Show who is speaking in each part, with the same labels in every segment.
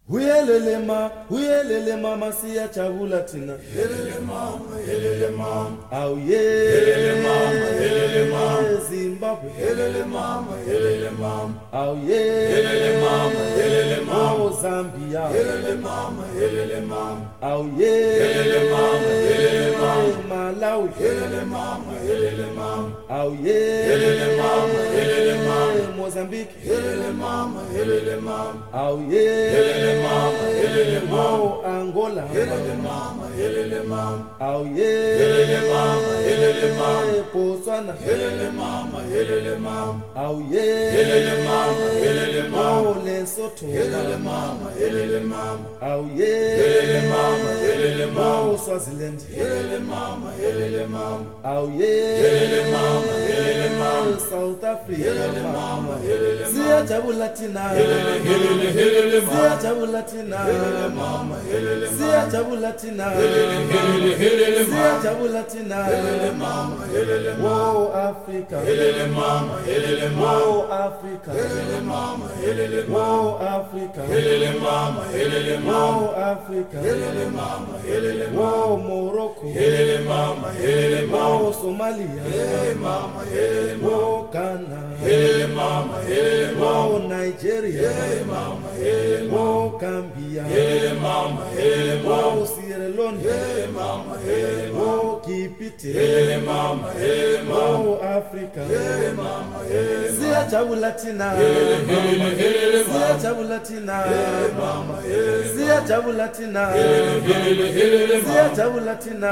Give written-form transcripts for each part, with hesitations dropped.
Speaker 1: Uyelele mama siya chabula tina.
Speaker 2: Helele mama,
Speaker 1: Auye.
Speaker 2: helele mama,
Speaker 1: Zimbabwe.
Speaker 2: helele mama,
Speaker 1: Auye.
Speaker 2: helele mama,
Speaker 1: Oh Zambia.
Speaker 2: helele mama,
Speaker 1: Auye.
Speaker 2: helele mama,
Speaker 1: Malawi.
Speaker 2: helele mama,
Speaker 1: Auye.
Speaker 2: helele mama,
Speaker 1: Mozambique.
Speaker 2: helele mama,
Speaker 1: Auye.
Speaker 2: helele mama,
Speaker 1: Oh Angola.
Speaker 2: helele mama,
Speaker 1: Auye.
Speaker 2: helele mama,
Speaker 1: Botswana.
Speaker 2: helele mama,
Speaker 1: Auye.
Speaker 2: helele mama,
Speaker 1: Oh Lesotho.
Speaker 2: helele mama,
Speaker 1: Auye.
Speaker 2: helele mama,
Speaker 1: Oh Swaziland.
Speaker 2: helele mama,
Speaker 1: Auye.
Speaker 2: helele mama,
Speaker 1: South Africa.
Speaker 2: mama,
Speaker 1: Siyajabula thina.
Speaker 2: helele mama,
Speaker 1: Siyajabula thina.
Speaker 2: mama,
Speaker 1: Siyajabula thina.
Speaker 2: helele
Speaker 1: Siyajabula thina.
Speaker 2: mama,
Speaker 1: Wo Africa.
Speaker 2: mama,
Speaker 1: Wo Africa.
Speaker 2: mama,
Speaker 1: Wo Africa.
Speaker 2: mama,
Speaker 1: Wo Africa.
Speaker 2: mama,
Speaker 1: Wo Morocco.
Speaker 2: mama,
Speaker 1: Wo Somalia.
Speaker 2: mama,
Speaker 1: Wo Ghana.
Speaker 2: mama,
Speaker 1: Wo Nigeria.
Speaker 2: mama,
Speaker 1: Wo Gambia.
Speaker 2: mama,
Speaker 1: Wo Sierra Leone.
Speaker 2: mama,
Speaker 1: Wo Kipite.
Speaker 2: mama,
Speaker 1: Wo Africa. Siyajabula thina. Siyajabula thina. Siyajabula thina. Siyajabula thina.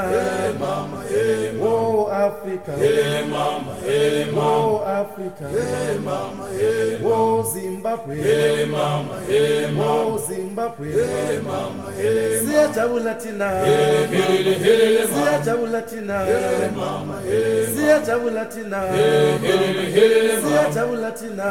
Speaker 1: Wo Africa. Wo Africa. Wo Zimbabwe. Wo Zimbabwe. Siyajabula thina. Siyajabula thina. Siyajabula thina. Siyajabula thina.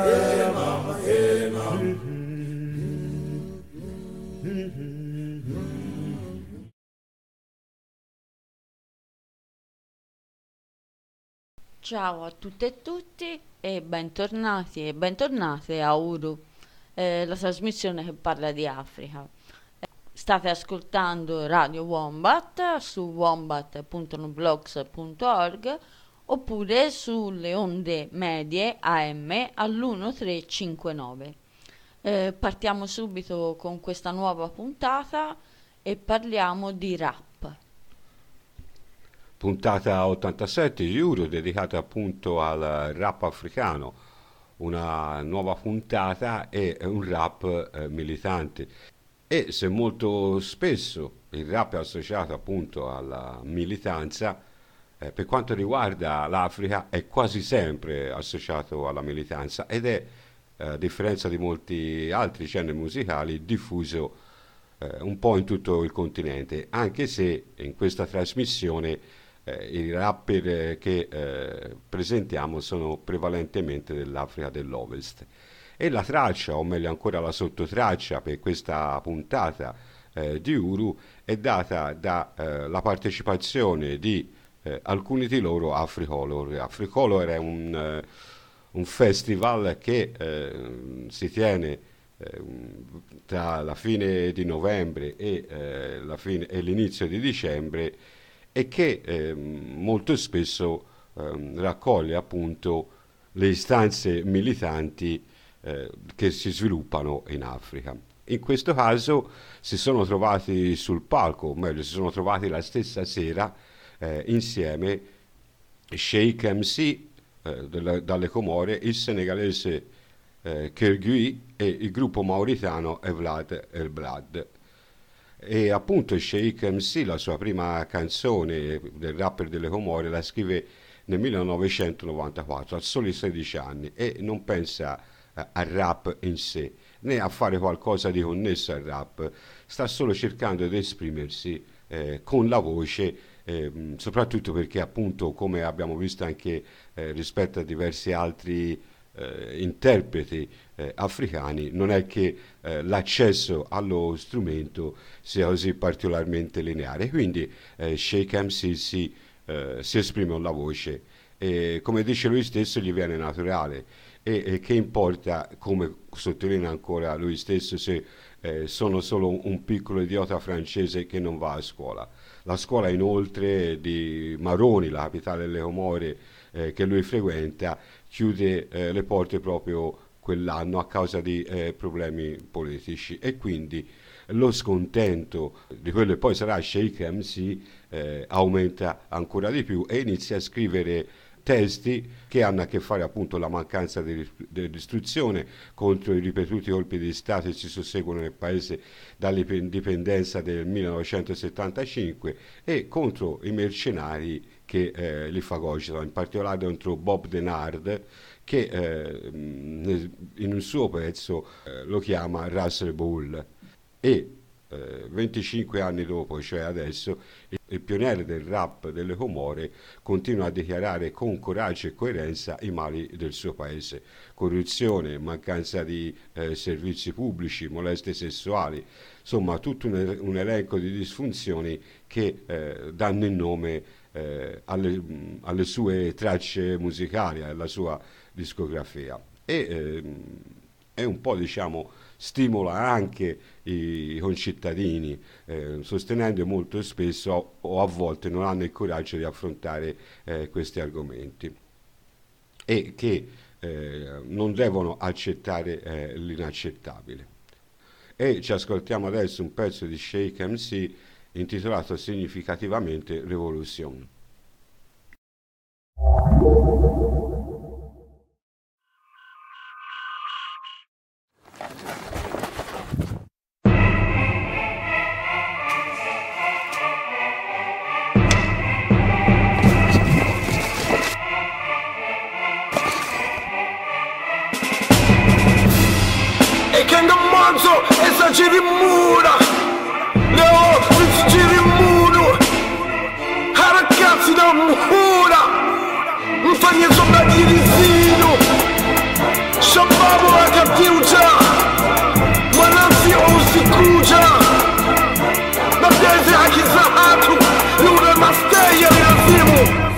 Speaker 3: Ciao a tutte e tutti e bentornati e bentornate a Uru, la trasmissione che parla di Africa. State ascoltando Radio Wombat su wombat.noblogs.org oppure sulle onde medie AM all'1359. Partiamo subito con questa nuova puntata e parliamo di rap.
Speaker 4: Puntata 87 di Euro dedicata appunto al rap africano, una nuova puntata e un rap militante. E se molto spesso il rap è associato appunto alla militanza, per quanto riguarda l'Africa è quasi sempre associato alla militanza ed è, a differenza di molti altri generi musicali, diffuso un po' in tutto il continente, anche se in questa trasmissione i rapper che presentiamo sono prevalentemente dell'Africa dell'Ovest. E la traccia, o meglio ancora la sottotraccia per questa puntata di Uru è data dalla partecipazione di alcuni di loro a Africolor. Africolor è un festival che si tiene tra la fine di novembre e l'inizio di dicembre e che molto spesso raccoglie appunto le istanze militanti che si sviluppano in Africa. In questo caso si sono trovati sul palco, o meglio si sono trovati la stessa sera insieme Sheikh MC dalle Comore, il senegalese Kergui e il gruppo mauritano Evlad El Blad. E appunto Sheikh MC, la sua prima canzone del rapper delle Comore, la scrive nel 1994, a soli 16 anni, e non pensa al rap in sé, né a fare qualcosa di connesso al rap, sta solo cercando di esprimersi con la voce, soprattutto perché appunto, come abbiamo visto anche rispetto a diversi altri interpreti africani, non è che l'accesso allo strumento sia così particolarmente lineare, quindi Sheikh MC si esprime con la voce e, come dice lui stesso, gli viene naturale. e che importa, come sottolinea ancora lui stesso, se sono solo un piccolo idiota francese che non va a scuola. La scuola inoltre di Maroni, la capitale delle Comore, che lui frequenta, chiude le porte proprio quell'anno a causa di problemi politici, e quindi lo scontento di quello che poi sarà Sheikh MC aumenta ancora di più, e inizia a scrivere testi che hanno a che fare appunto la mancanza dell'istruzione, contro i ripetuti colpi di Stato che si susseguono nel paese dall'indipendenza del 1975, e contro i mercenari che li fagocitano, in particolare contro Bob Denard, che in un suo pezzo lo chiama Russell Bull. E 25 anni dopo, cioè adesso, il pioniere del rap delle Comore continua a dichiarare con coraggio e coerenza i mali del suo paese: corruzione, mancanza di servizi pubblici, molestie sessuali, insomma tutto un elenco di disfunzioni che danno il nome alle sue tracce musicali, alla sua discografia, e un po', diciamo, stimola anche i concittadini, sostenendo molto spesso o a volte non hanno il coraggio di affrontare questi argomenti, e che non devono accettare l'inaccettabile. E ci ascoltiamo adesso un pezzo di Sheikh MC intitolato significativamente Revolution.
Speaker 5: Esageri mura, leo visgiri muro, harakati na muhura, mfanye sombadi rizino, shababu akapiuja, mwanansi usikuja, na pezi hakiza hatu, lura masteya lazimu.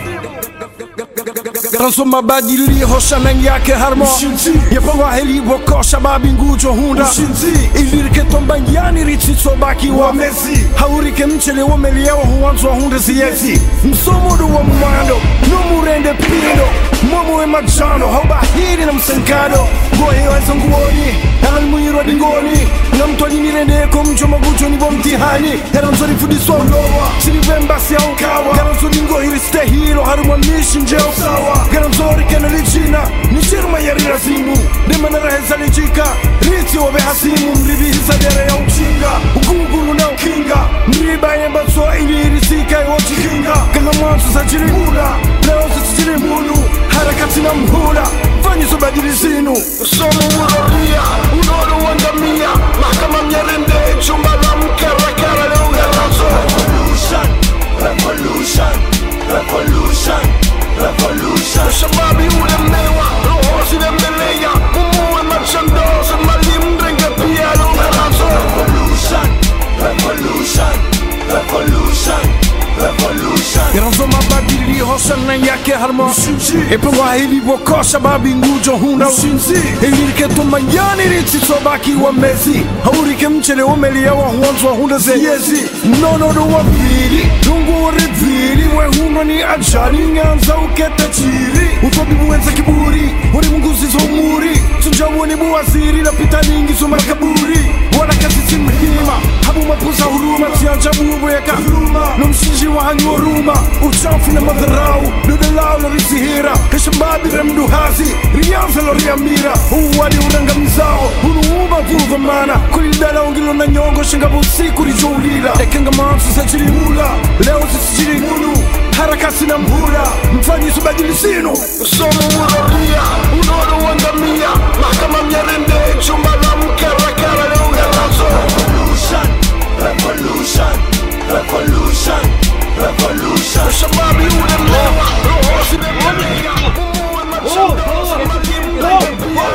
Speaker 6: Ransom mabadili hoshanan yake harmo Yapawa heli wako shababi ngujo hunda Ilir ke tombanyani richi sobaki wa mesi Hauri ke mchele wa meliawa huwanzo hunda siyesi Msomodu wa mwando Numurende pindo Momo e majano Hauba hiri na msenkado Gohe wa zanguoni Hangal muiro dingoni Namtoni nirende kumcho magucho ni bomtihani Heranzori fudiswa ulowa Sirivemba siya ukawa Garanzo dingo hiriste hilo Haruma mission jeo sawa Garanzori kena lichina Nishirma yari razimu Dema raheza lijika Riti wabe hasimu Mribi hisadere ya uchinga Ukungulu na ukinga Mriba yemba soa ili irisika yochi kinga Kanga mwansu sa jiri mula Leo sa jiri mulu Harakati na mhula Fanyi sobadili zinu
Speaker 5: Usomu uroria Unoru wandamia Mahkama mnyarende Chumba la mkarakara leo garanzo Revolution Revolution Revolution Revolution Shababi ulemewa Roho sinembeleya Umuwe machandoza Malim drenge pia leo garanzo Revolution Revolution Revolution Revolution
Speaker 6: Garanzo mabadili hoshanan yake harmo Epe wahili wako shababi ngujo hunda Ilir ke tombanyani richi sobaki wa mesi Hauri ke mchele wa meliawa huwanzo hunda zeyezi Nonodo wa vili Dungu wa rivili We huno ni ajari Nganza ukete chiri Utobi muenza kiburi Wani munguzi zomuri Tunjamu ni buwaziri Lapita ningi suma kaburi Wana kasi simhima Habu mapuza huruma Tianja bubu ya kahuruma Numshiji wa hanyu ruma Uchafu na madharau Dudalao na risihira Kashambabi remdu hazi Riyanza lo riamira Uwadi uranga mizao Unuuba vuvamana Kulidala ungilo na nyongo Shingabu siku rijoulila Ekenga mansu sa jiri mula Leo zisijiri mulu Harakasi na mhula Mfanyi subadili sinu
Speaker 5: Usomu uroria Unoru wandamia Mahkama mnyarende Chumba la mkarakara leo garanzo Revolution Revolution Revolution Revolution Shababi ulemewa Roho sinembeleya Umuwe machandoza Malim drenge pia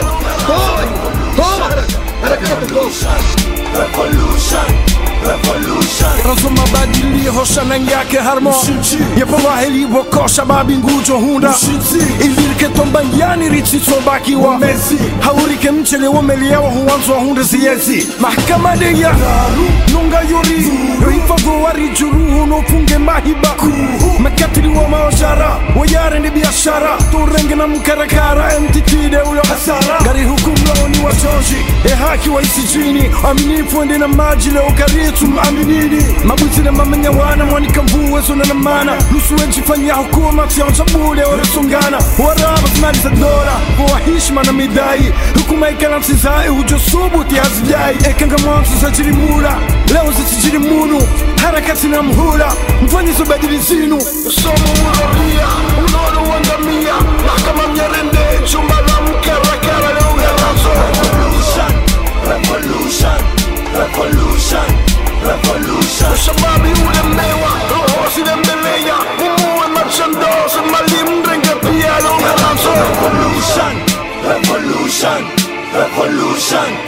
Speaker 5: Revolution Revolution Revolution
Speaker 6: Ranzo mabadili hoshanan nan yake harmo yepo waheli woko shababi ngujo hunda ilirke tombanyani richi sobaki wa mezi haurike mchele womelia wa huanzo hunda siyezi mahkama de ya nunga yuri yoifago wari juru no funge mahiba makatili wa maoshara wayare ni biashara turenge na mkarakara mtitide ulo hasara gari hukumu ni wachoshi haki wa isijini aminifu ende na maji leo karitu aminini mabuti na mamanya wana mwanika mvuwe zona na mana nusu enjifanya hukuma tionja bule oresungana waraba zimali za dola kwa hishma na midai hukuma ikalansi zai hujo subuti hazijai ekanga mwansu za jirimula leo za jirimunu harakati na mhula mfanyi zubadili zinu
Speaker 5: Somo uroria, unono wangamia Mahkama mnyarende, chumba la mkarakara leo galazo Revolution, revolution, revolution Shababi ulemewa, roho silembeleya Umuwe machandoze, malimrenge pia leo galazo Revolution, revolution, revolution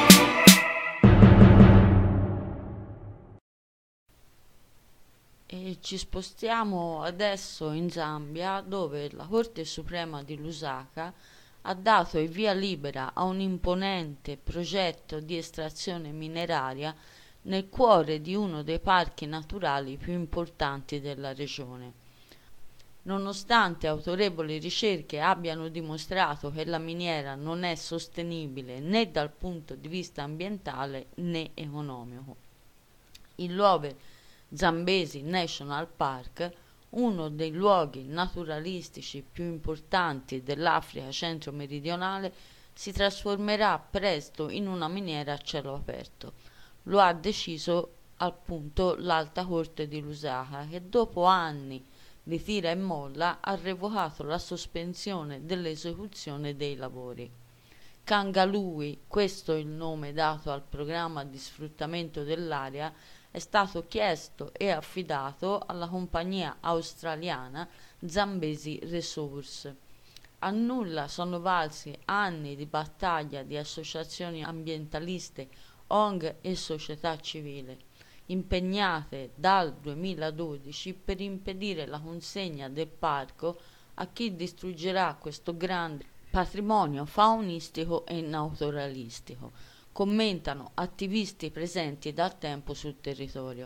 Speaker 3: E ci spostiamo adesso in Zambia, dove la Corte Suprema di Lusaka ha dato il via libera a un imponente progetto di estrazione mineraria nel cuore di uno dei parchi naturali più importanti della regione. Nonostante autorevoli ricerche abbiano dimostrato che la miniera non è sostenibile né dal punto di vista ambientale né economico. Il Lower Zambezi National Park, uno dei luoghi naturalistici più importanti dell'Africa centro-meridionale, si trasformerà presto in una miniera a cielo aperto. Lo ha deciso appunto l'Alta Corte di Lusaka, che dopo anni di tira e molla ha revocato la sospensione dell'esecuzione dei lavori. Kangalui, questo è il nome dato al programma di sfruttamento dell'area, è stato chiesto e affidato alla compagnia australiana Zambezi Resource. A nulla sono valsi anni di battaglia di associazioni ambientaliste, ONG e società civile, impegnate dal 2012 per impedire la consegna del parco a chi distruggerà questo grande patrimonio faunistico e naturalistico, commentano attivisti presenti da tempo sul territorio.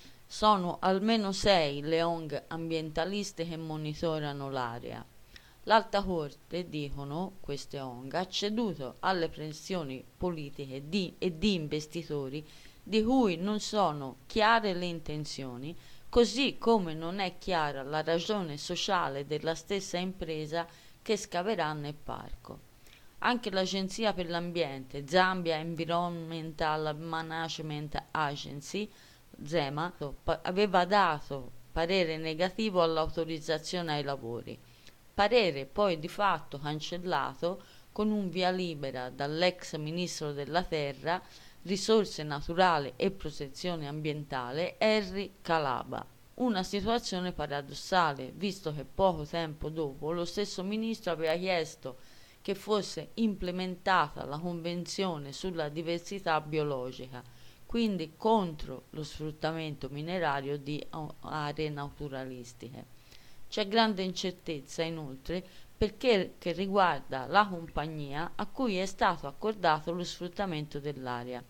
Speaker 3: Sono almeno 6 le ONG ambientaliste che monitorano l'area. L'Alta Corte, dicono queste ONG, ha ceduto alle pressioni politiche e di investitori di cui non sono chiare le intenzioni, così come non è chiara la ragione sociale della stessa impresa che scaverà nel parco. Anche l'Agenzia per l'Ambiente, Zambia Environmental Management Agency, ZEMA, aveva dato parere negativo all'autorizzazione ai lavori. Parere poi di fatto cancellato con un via libera dall'ex ministro della Terra, Risorse Naturali e Protezione Ambientale, Henry Calaba. Una situazione paradossale, visto che poco tempo dopo lo stesso ministro aveva chiesto che fosse implementata la Convenzione sulla diversità biologica, quindi contro lo sfruttamento minerario di aree naturalistiche. C'è grande incertezza inoltre perché che riguarda la compagnia a cui è stato accordato lo sfruttamento dell'area.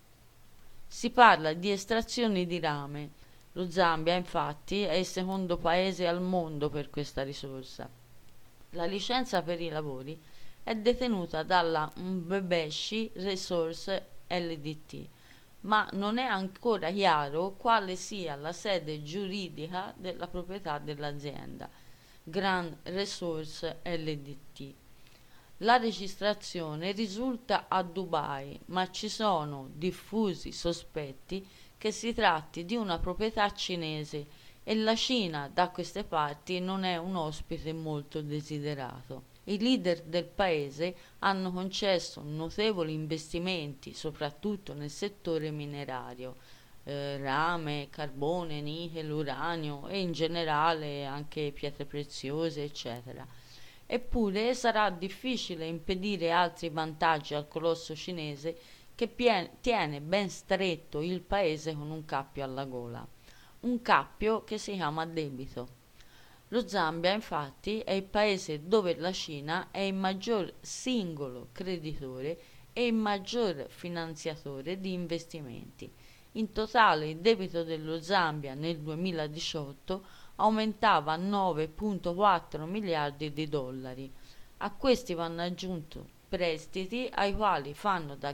Speaker 3: Si parla di estrazioni di rame. Lo Zambia, infatti, è il secondo paese al mondo per questa risorsa. La licenza per i lavori è detenuta dalla Mbebeshi Resource Ldt, ma non è ancora chiaro quale sia la sede giuridica della proprietà dell'azienda, Grand Resource Ldt. La registrazione risulta a Dubai, ma ci sono diffusi sospetti che si tratti di una proprietà cinese e la Cina da queste parti non è un ospite molto desiderato. I leader del paese hanno concesso notevoli investimenti, soprattutto nel settore minerario, rame, carbone, nichel, uranio e in generale anche pietre preziose, eccetera. Eppure sarà difficile impedire altri vantaggi al colosso cinese che tiene ben stretto il paese con un cappio alla gola. un cappio che si chiama debito. Lo Zambia, infatti, è il paese dove la Cina è il maggior singolo creditore e il maggior finanziatore di investimenti. In totale il debito dello Zambia nel 2018 aumentava a 9,4 miliardi di dollari. A questi vanno aggiunti prestiti ai quali fanno da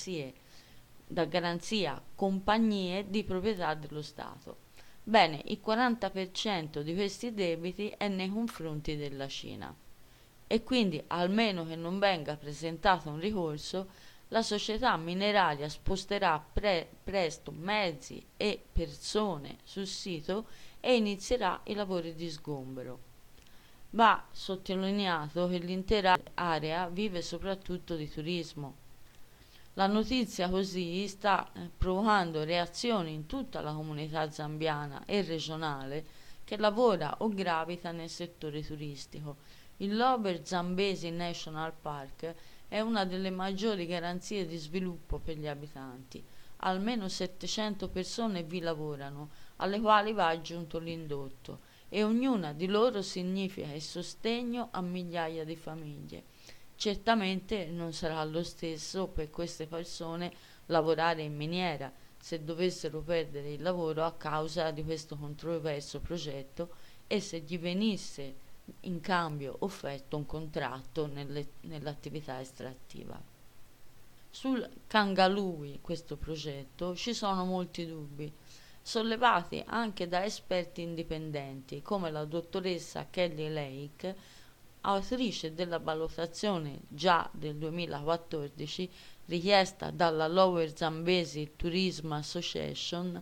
Speaker 3: garanzia compagnie di proprietà dello Stato. Bene, il 40% di questi debiti è nei confronti della Cina e quindi, almeno che non venga presentato un ricorso, la società mineraria sposterà presto mezzi e persone sul sito e inizierà i lavori di sgombero. Va sottolineato che l'intera area vive soprattutto di turismo. La notizia così sta provocando reazioni in tutta la comunità zambiana e regionale che lavora o gravita nel settore turistico. Il Lower Zambezi National Park è una delle maggiori garanzie di sviluppo per gli abitanti. Almeno 700 persone vi lavorano, alle quali va aggiunto l'indotto, e ognuna di loro significa il sostegno a migliaia di famiglie. Certamente non sarà lo stesso per queste persone lavorare in miniera se dovessero perdere il lavoro a causa di questo controverso progetto e se gli venisse in cambio offerto un contratto nell'attività estrattiva. Sul Kangalui, questo progetto, ci sono molti dubbi, sollevati anche da esperti indipendenti come la dottoressa Kelly Lake, autrice della valutazione già del 2014 richiesta dalla Lower Zambezi Tourism Association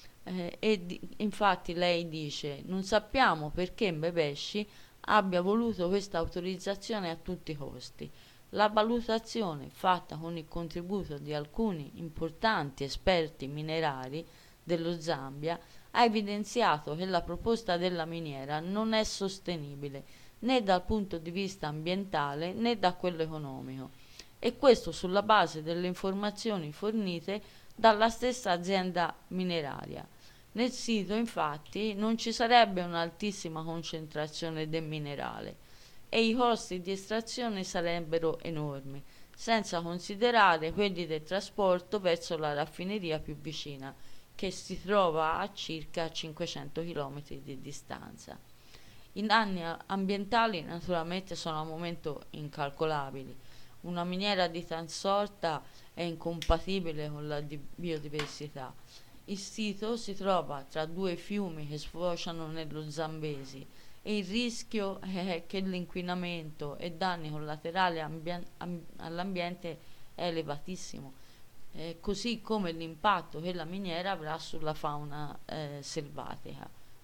Speaker 3: infatti lei dice: non sappiamo perché Mbebeshi abbia voluto questa autorizzazione a tutti i costi. La valutazione, fatta con il contributo di alcuni importanti esperti minerari dello Zambia, ha evidenziato che la proposta della miniera non è sostenibile né dal punto di vista ambientale né da quello economico, e questo sulla base delle informazioni fornite dalla stessa azienda mineraria. Nel sito, infatti, non ci sarebbe un'altissima concentrazione del minerale e i costi di estrazione sarebbero enormi, senza considerare quelli del trasporto verso la raffineria più vicina, che si trova a circa 500 km di distanza. I danni ambientali naturalmente sono al momento incalcolabili. Una miniera di tal sorta è incompatibile con la biodiversità. Il sito si trova tra due fiumi che sfociano nello Zambezi e il rischio è che l'inquinamento e danni collaterali all'ambiente è elevatissimo, così come l'impatto che la miniera avrà sulla fauna selvatica.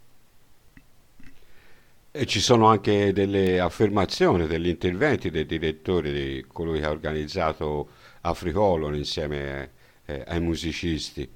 Speaker 4: E ci sono anche delle affermazioni, degli interventi del direttore, di colui che ha organizzato Africolor insieme ai musicisti,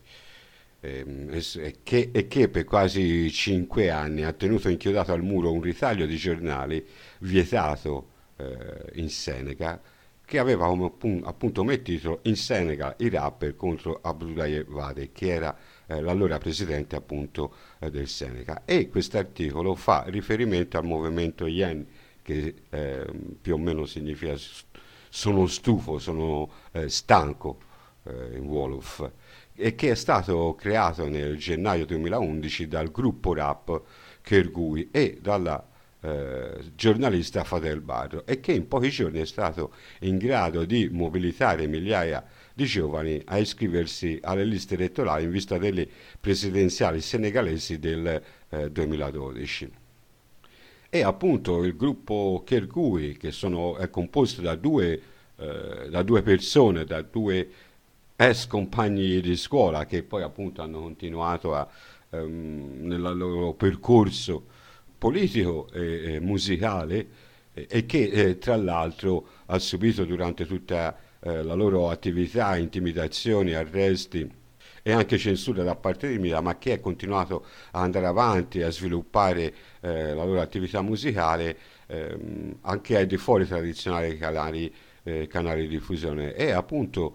Speaker 4: che per quasi 5 anni ha tenuto inchiodato al muro un ritaglio di giornali vietato in Senegal, che aveva come appunto come titolo "In Senegal i rapper contro Abdoulaye Wade", che era l'allora presidente appunto del Senegal, e questo articolo fa riferimento al movimento Yen, che più o meno significa sono stufo, sono stanco in Wolof, e che è stato creato nel gennaio 2011 dal gruppo rap Kergui e dalla giornalista Fadel Barro, e che in pochi giorni è stato in grado di mobilitare migliaia di giovani a iscriversi alle liste elettorali in vista delle presidenziali senegalesi del 2012. E appunto il gruppo Kergui, che è composto da due persone, da due ex compagni di scuola che poi appunto hanno continuato nel loro percorso politico e musicale, e che tra l'altro ha subito durante tutta la loro attività intimidazioni, arresti e anche censura da parte di media, ma che ha continuato ad andare avanti a sviluppare la loro attività musicale anche ai di fuori tradizionali canali di diffusione. E appunto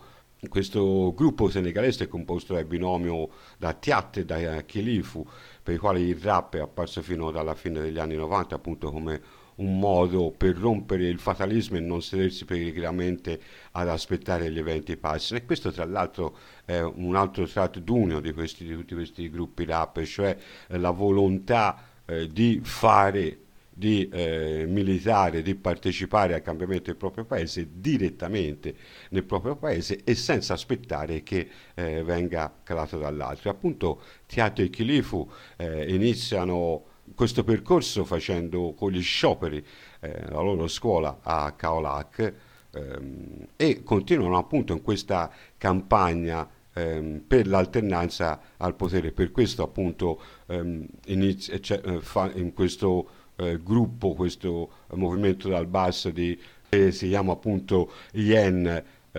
Speaker 4: Questo gruppo senegalese è composto dal binomio da Tiat e da Khilifu, per i quali il rap è apparso fino alla fine degli anni 90 appunto come un modo per rompere il fatalismo e non sedersi precariamente ad aspettare gli eventi passino. E questo tra l'altro è un altro tratto d'unio di tutti questi gruppi rap, cioè la volontà di fare, di militare, di partecipare al cambiamento del proprio paese direttamente nel proprio paese e senza aspettare che venga calato dall'altro. Appunto Tiat e Khilifu iniziano questo percorso facendo con gli scioperi la loro scuola a Kaolack e continuano appunto in questa campagna per l'alternanza al potere. Per questo appunto in questo gruppo, questo movimento dal basso si chiama appunto Yen,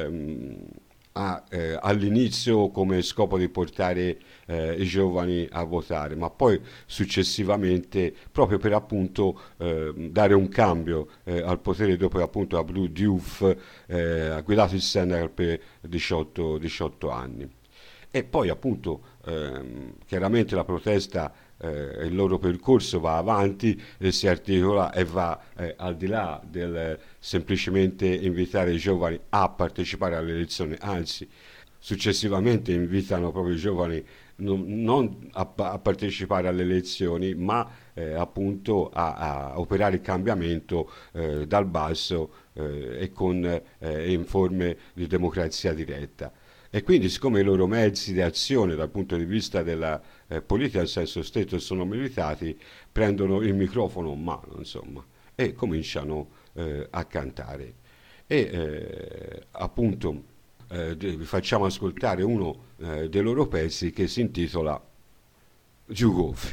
Speaker 4: all'inizio come scopo di portare i giovani a votare, ma poi successivamente proprio per appunto dare un cambio al potere dopo appunto Abdou Diouf ha guidato il Senegal per 18 anni. E poi appunto chiaramente la protesta, il loro percorso va avanti e si articola e va al di là del semplicemente invitare i giovani a partecipare alle elezioni, anzi successivamente invitano proprio i giovani non a partecipare alle elezioni, ma appunto a operare il cambiamento dal basso e in forme di democrazia diretta. E quindi, siccome i loro mezzi di azione dal punto di vista della politica in senso stretto sono militati, prendono il microfono in mano, insomma, e cominciano a cantare. E appunto vi facciamo ascoltare uno dei loro pezzi che si intitola Giugofi.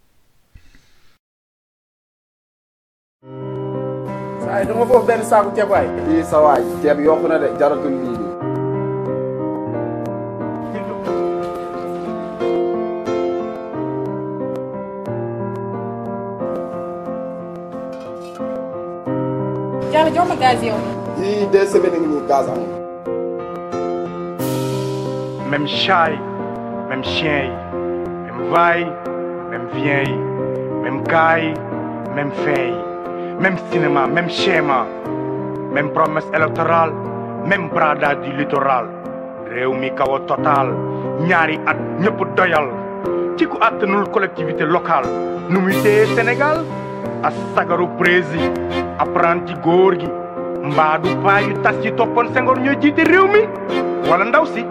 Speaker 7: Sai, dama foofu benn saaku ceeb waay. Fii sa waay ceeb yokku na de jaratul lii nii.
Speaker 8: Diallo jox ma gaz yow.
Speaker 7: Yii 2 semaines ngi nii gaz amul.
Speaker 6: Même chat yi, même chien yi, même va yi, même vient yi, même gars yi, même fin yi, même cinéma, même schéma, même promesse électorale, même bradage du littoral. réew mi kaw a total ñaari at ñëpp doyal ci ku àttanul collectivité locale nu muy téye Sénégal a sagaru prési apprenti góor gi mbaa du paa yu tas yi toppoon Senghor ñoo jiite réew mi wala ndaw si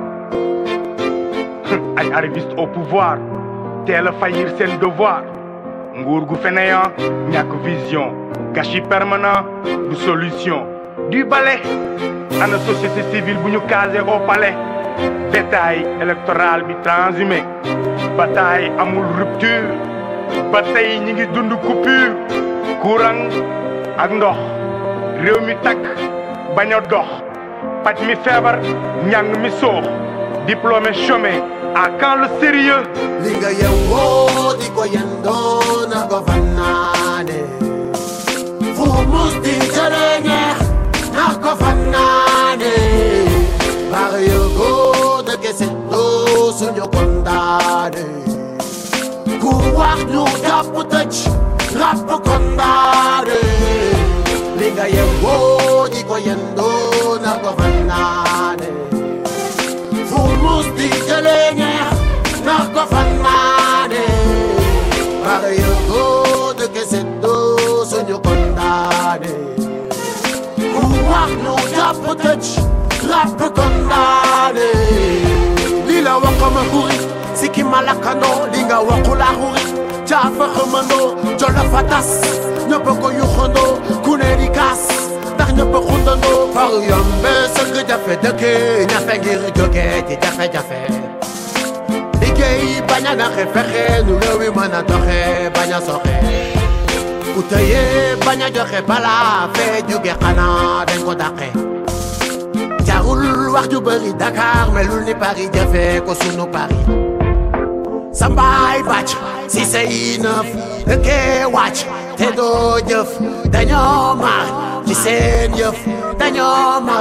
Speaker 6: ay arriviste au pouvoir teel a faillir seen devoir nguur gu fainéant ñàkk vision gâchis permanent du solution du balai ana société civile bu ñu casé au palais bétail électoral bi transhumé bataille amul rupture ba tey ñi ngi dund coupure courant ak ndox réew mi takk bañ a dox paj mi feebar njàng mi soox diplômé chômé à quand le sérieux
Speaker 9: li nga yewoo di ko yendoo na ko fannaane fu mus di jëlee ñeex na ko fannaane baax yëgoo de kese doo suñu kondaane ku wax ñu jàpp tëj ràpp kondaane li nga yewoo di ko yendoo na ko fannaane fu mus di jëlee ñeex na ko fannaane baax yëgoo de kese doo suñu kondaane ku wax ñu jàpp tëj ràpp kondaane li la wax ma xuri sikki malakandoo li nga waxu la xuri jaafa xamandoo jola fa tas ñëpp ko yuxandoo ku ne di kaas ndax ñëpp xundandoo far yombe sëgg jafe dëkke ñafe ngir jóge ci jafe-jafe liggéey bañ a naxe fexe nu réew mi mën a doxe bañ a soxe ku tëye bañ a joxe balaa fee jóge xanaa dañ ko dàqe jarul wax ju bëri Dakar melul ni Paris jafe ko sunu Paris sambaay bàcc si say nëf dëkkee wàcc te doo jëf dañoo mar ci seen yëf dañoo mar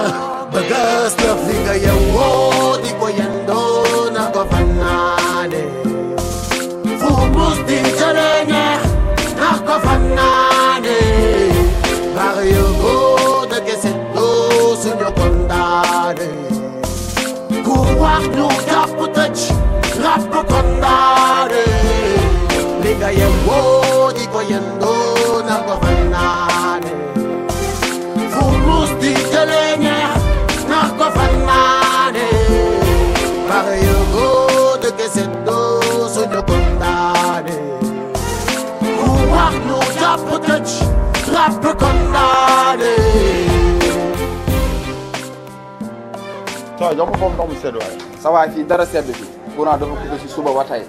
Speaker 9: Bagas na figa yawo di koyendo na govanane Fumus di jarenye na govanane Barrio go de que se do sunyo kondane Kuwak nu kaputach rap kondane Liga yawo di koyendo na govanane Fumus di jarenye na govanane Barrio go de que se do sunyo kondane Kuwak nu kaputach rap kondane
Speaker 7: to jox ma foofu ndox mu sedd waaye sa waay fii dara sedd fi courant dafa coupé si suba ba tey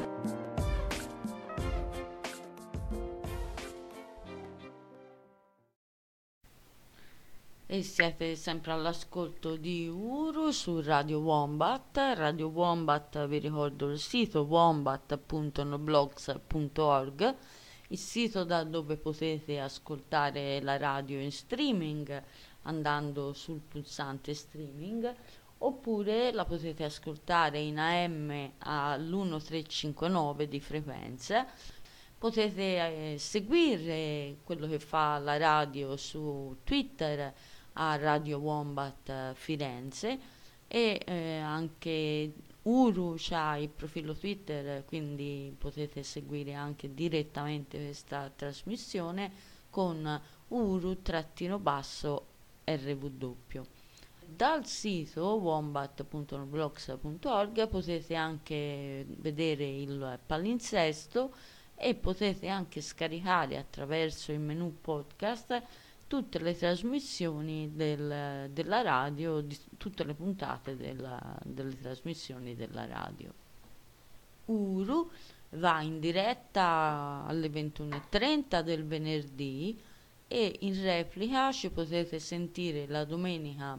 Speaker 3: E siete sempre all'ascolto di Uru su Radio Wombat. Radio Wombat, vi ricordo il sito wombat.noblogs.org, il sito da dove potete ascoltare la radio in streaming andando sul pulsante streaming, oppure la potete ascoltare in AM all'1359 di frequenze. Potete seguire quello che fa la radio su Twitter a Radio Wombat Firenze e anche Uru c'ha il profilo Twitter, quindi potete seguire anche direttamente questa trasmissione con Uru-RW. Dal sito wombat.noblogs.org potete anche vedere il palinsesto e potete anche scaricare attraverso il menu podcast tutte le trasmissioni della radio, tutte le puntate delle trasmissioni della radio. Uru va in diretta alle 21:30 del venerdì e in replica ci potete sentire la domenica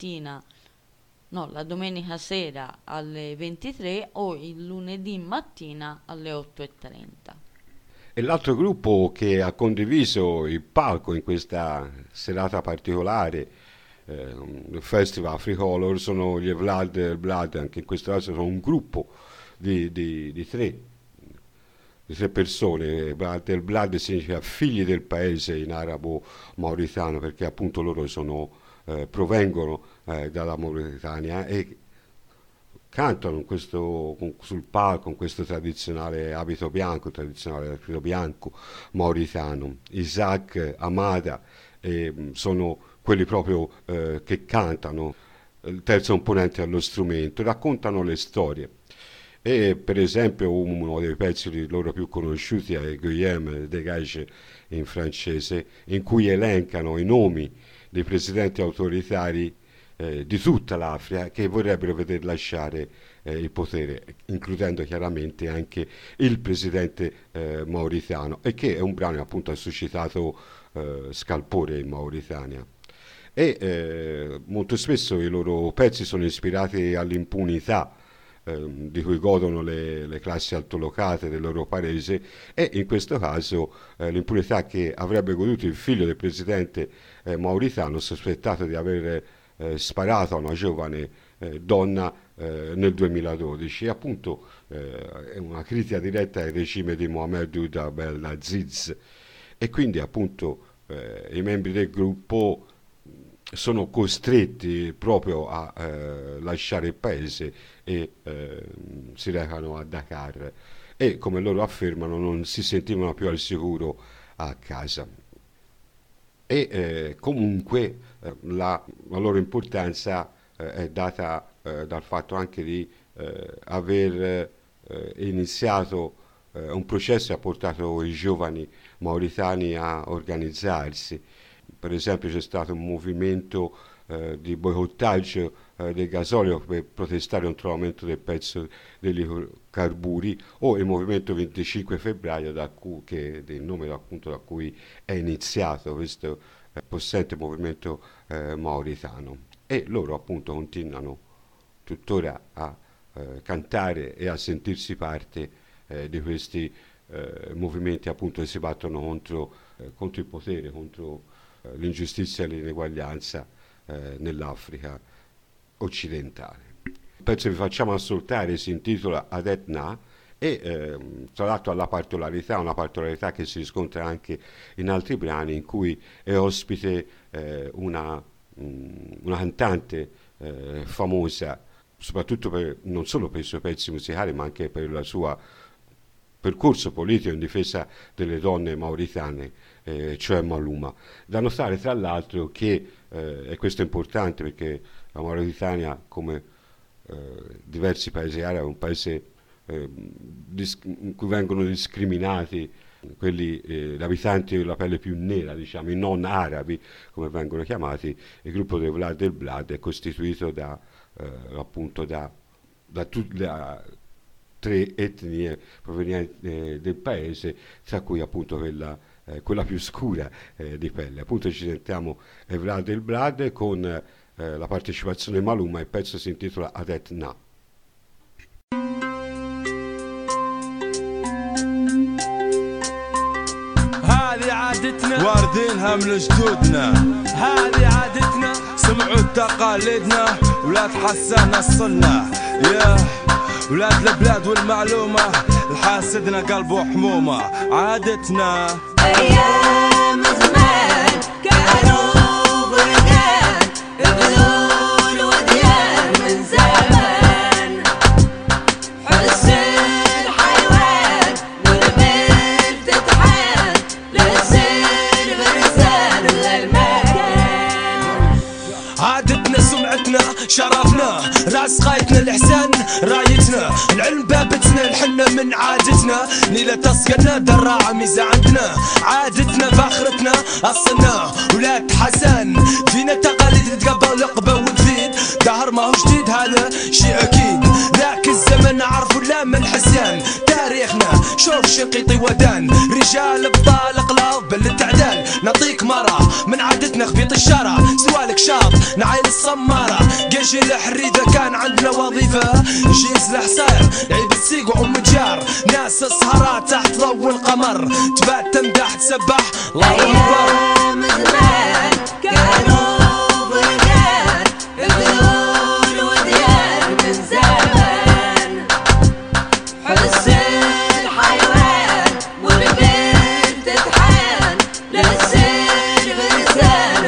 Speaker 3: sera alle 23 o il lunedì mattina alle 8:30.
Speaker 4: E l'altro gruppo che ha condiviso il palco in questa serata particolare del Festival Africolor sono gli Vlad Vlad, anche in questo caso sono un gruppo di tre persone. Vlad Vlad significa figli del paese in arabo mauritano, perché appunto loro provengono dalla Mauritania e cantano sul palco con questo tradizionale abito bianco, tradizionale abito bianco mauritano. Isaac, Amada sono quelli proprio che cantano, il terzo componente allo strumento, raccontano le storie. E per esempio uno dei pezzi loro più conosciuti è Guillaume Dégage in francese, in cui elencano i nomi dei presidenti autoritari di tutta l'Africa che vorrebbero veder lasciare il potere, includendo chiaramente anche il presidente mauritano, e che è un brano che appunto ha suscitato scalpore in Mauritania. E molto spesso i loro pezzi sono ispirati all'impunità di cui godono le classi altolocate del loro paese, e in questo caso l'impunità che avrebbe goduto il figlio del presidente mauritano, sospettato di aver sparato a una giovane donna nel 2012. E appunto è una critica diretta al regime di Mohamed Ould Abdelaziz, e quindi appunto i membri del gruppo sono costretti proprio a lasciare il paese e si recano a Dakar, e come loro affermano non si sentivano più al sicuro a casa. E comunque la loro importanza è data dal fatto anche di aver iniziato un processo che ha portato i giovani mauritani a organizzarsi. Per esempio c'è stato un movimento di boicottaggio del gasolio per protestare contro l'aumento del prezzo degli idrocarburi, o il movimento 25 febbraio del nome appunto da cui è iniziato questo possente movimento mauritano. E loro appunto continuano tuttora a cantare e a sentirsi parte di questi movimenti appunto che si battono contro il potere, contro l'ingiustizia e l'ineguaglianza nell'Africa occidentale. Il pezzo che vi facciamo ascoltare si intitola Adet Na e tra l'altro ha una particolarità che si riscontra anche in altri brani, in cui è ospite una cantante famosa, soprattutto non solo per i suoi pezzi musicali, ma anche per il suo percorso politico in difesa delle donne mauritane, cioè Maluma. Da notare tra l'altro che, e questo è importante perché la Mauritania, come diversi paesi arabi, è un paese in cui vengono discriminati gli abitanti della pelle più nera, diciamo, i non arabi, come vengono chiamati. Il gruppo dei Vlad del Blad è costituito appunto da tre etnie provenienti del paese, tra cui appunto quella più scura di pelle. Appunto ci sentiamo Vlad del Blad con la partecipazione di Maluma, il pezzo si intitola Adet Na.
Speaker 10: هذه عادتنا واردينها من جدودنا، هذه عادتنا سمعوا تقاليدنا، ولاد حسان الصلنا يا ولاد البلاد والمعلومة، الحاسدنا قلبه حمومة. عادتنا
Speaker 11: أيام زمان كانوا برقان، بذول وديان من زمان، حس الحيوان والبيت تتحان، للسر برسان للمكان.
Speaker 10: عادتنا سمعتنا شرفنا، راس قايتنا الإحسان رايتنا، العلم بابتنا الحنة من عادتنا، ليلة تصقنا دراعة ميزة عندنا، عادتنا فاخرتنا أصلنا ولاد حسن، فينا تقاليد تقبل قبة وتفيد، دهر ما هو جديد هذا شيء أكيد، ذاك الزمن عرفوا لا من حسيان، تاريخنا شوف شقيطي ودان، رجال ابطال اقلاب بالتعدال، نعطيك مرة من عادتنا خبيط الشارع، سوالك شاط نعاين الصمارة، قيش الحريدة كان عندنا وظيفة، جيز الحصير عيد السيق وأم جار، ناس السهرات تحت ضوء القمر، تبات تمدح تسبح الله أكبر.
Speaker 11: أيام زمان كانوا برقان، بذول وديان من زمان، حس الحيوان والبيت تتحان، للسر برسان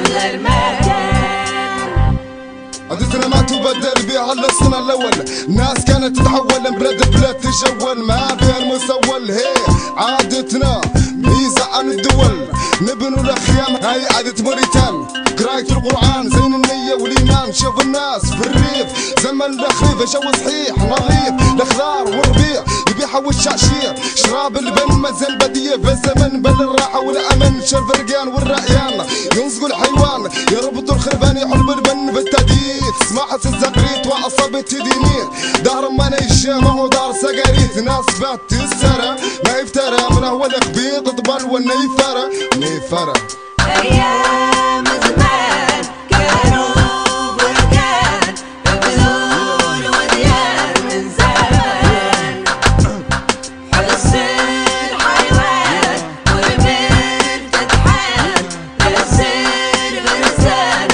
Speaker 11: للمكان.
Speaker 12: عادتنا ما تبدل بها السنة الأول، ناس كانت تتحول بلاد بلاد تجول، ما بين مسول. هي عادتنا ميزة عن الدول، نبنوا الأخيام هاي عادة موريتان، قراية القرآن زين النية والإيمان، شوف الناس في الريف زمن الخريف جو صحيح نظيف، الخضار والربيع يبيع والشعشير، شراب اللبن مازال بدية في الزمن، بل الراحة والأمن، شرف الرقان والرأيان، ينزقوا الحيوان يربطوا الخربان، يحلبوا البن بالتديت، سماحة الزقريت وعصبة دينيت، دار ما نيشام هو دار سقاريت، ناس بات السرى ما يفترى، من هو الخبيط طبال والنيفرة نيفرة.
Speaker 11: أيام زمان كانوا برقان، بذول وديان من زمان، حس الحيوان والبيت تتحان، للسر برسان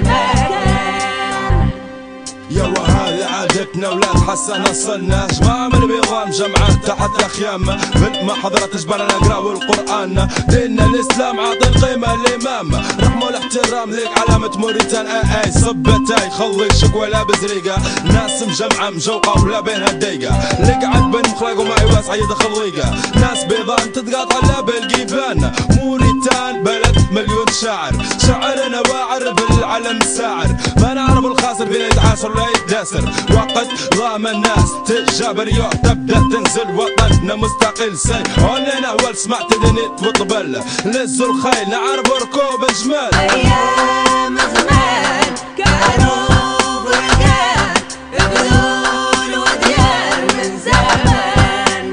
Speaker 11: للمكان.
Speaker 10: يا وهذه عادتنا ولاد حسن اصلنا، جماعة من البيضان جمعات تحت الخيام، بنت ما حضرت جبالنا نقرا والقرآن، ديننا الاسلام عاطي القيمة الامام، رحمة والاحترام ليك علامة موريتان، اي صبتاي خلي شكوى لا بزريقة، ناس مجمعة مجوقة ولا بينها الديقة، اللي قعد بين مخلق وما يواسع يد خليقة، ناس بيضان تتقاطع لا بالجيبان، موريتان بلد مليون شاعر، شعرنا واعر بالعلم ساعر، ما نعرف الخاسر بين يتعاشر ولا يتداسر، وقت ضام الناس تجابر يوم تبدا تنزل وطننا مستقل سي، هوننا اول سمعت دنيت وطبل، لزوا الخيل نعرف ركوب الجمال.
Speaker 11: أيام زمان كانوا برقان، بذول وديان من زمان،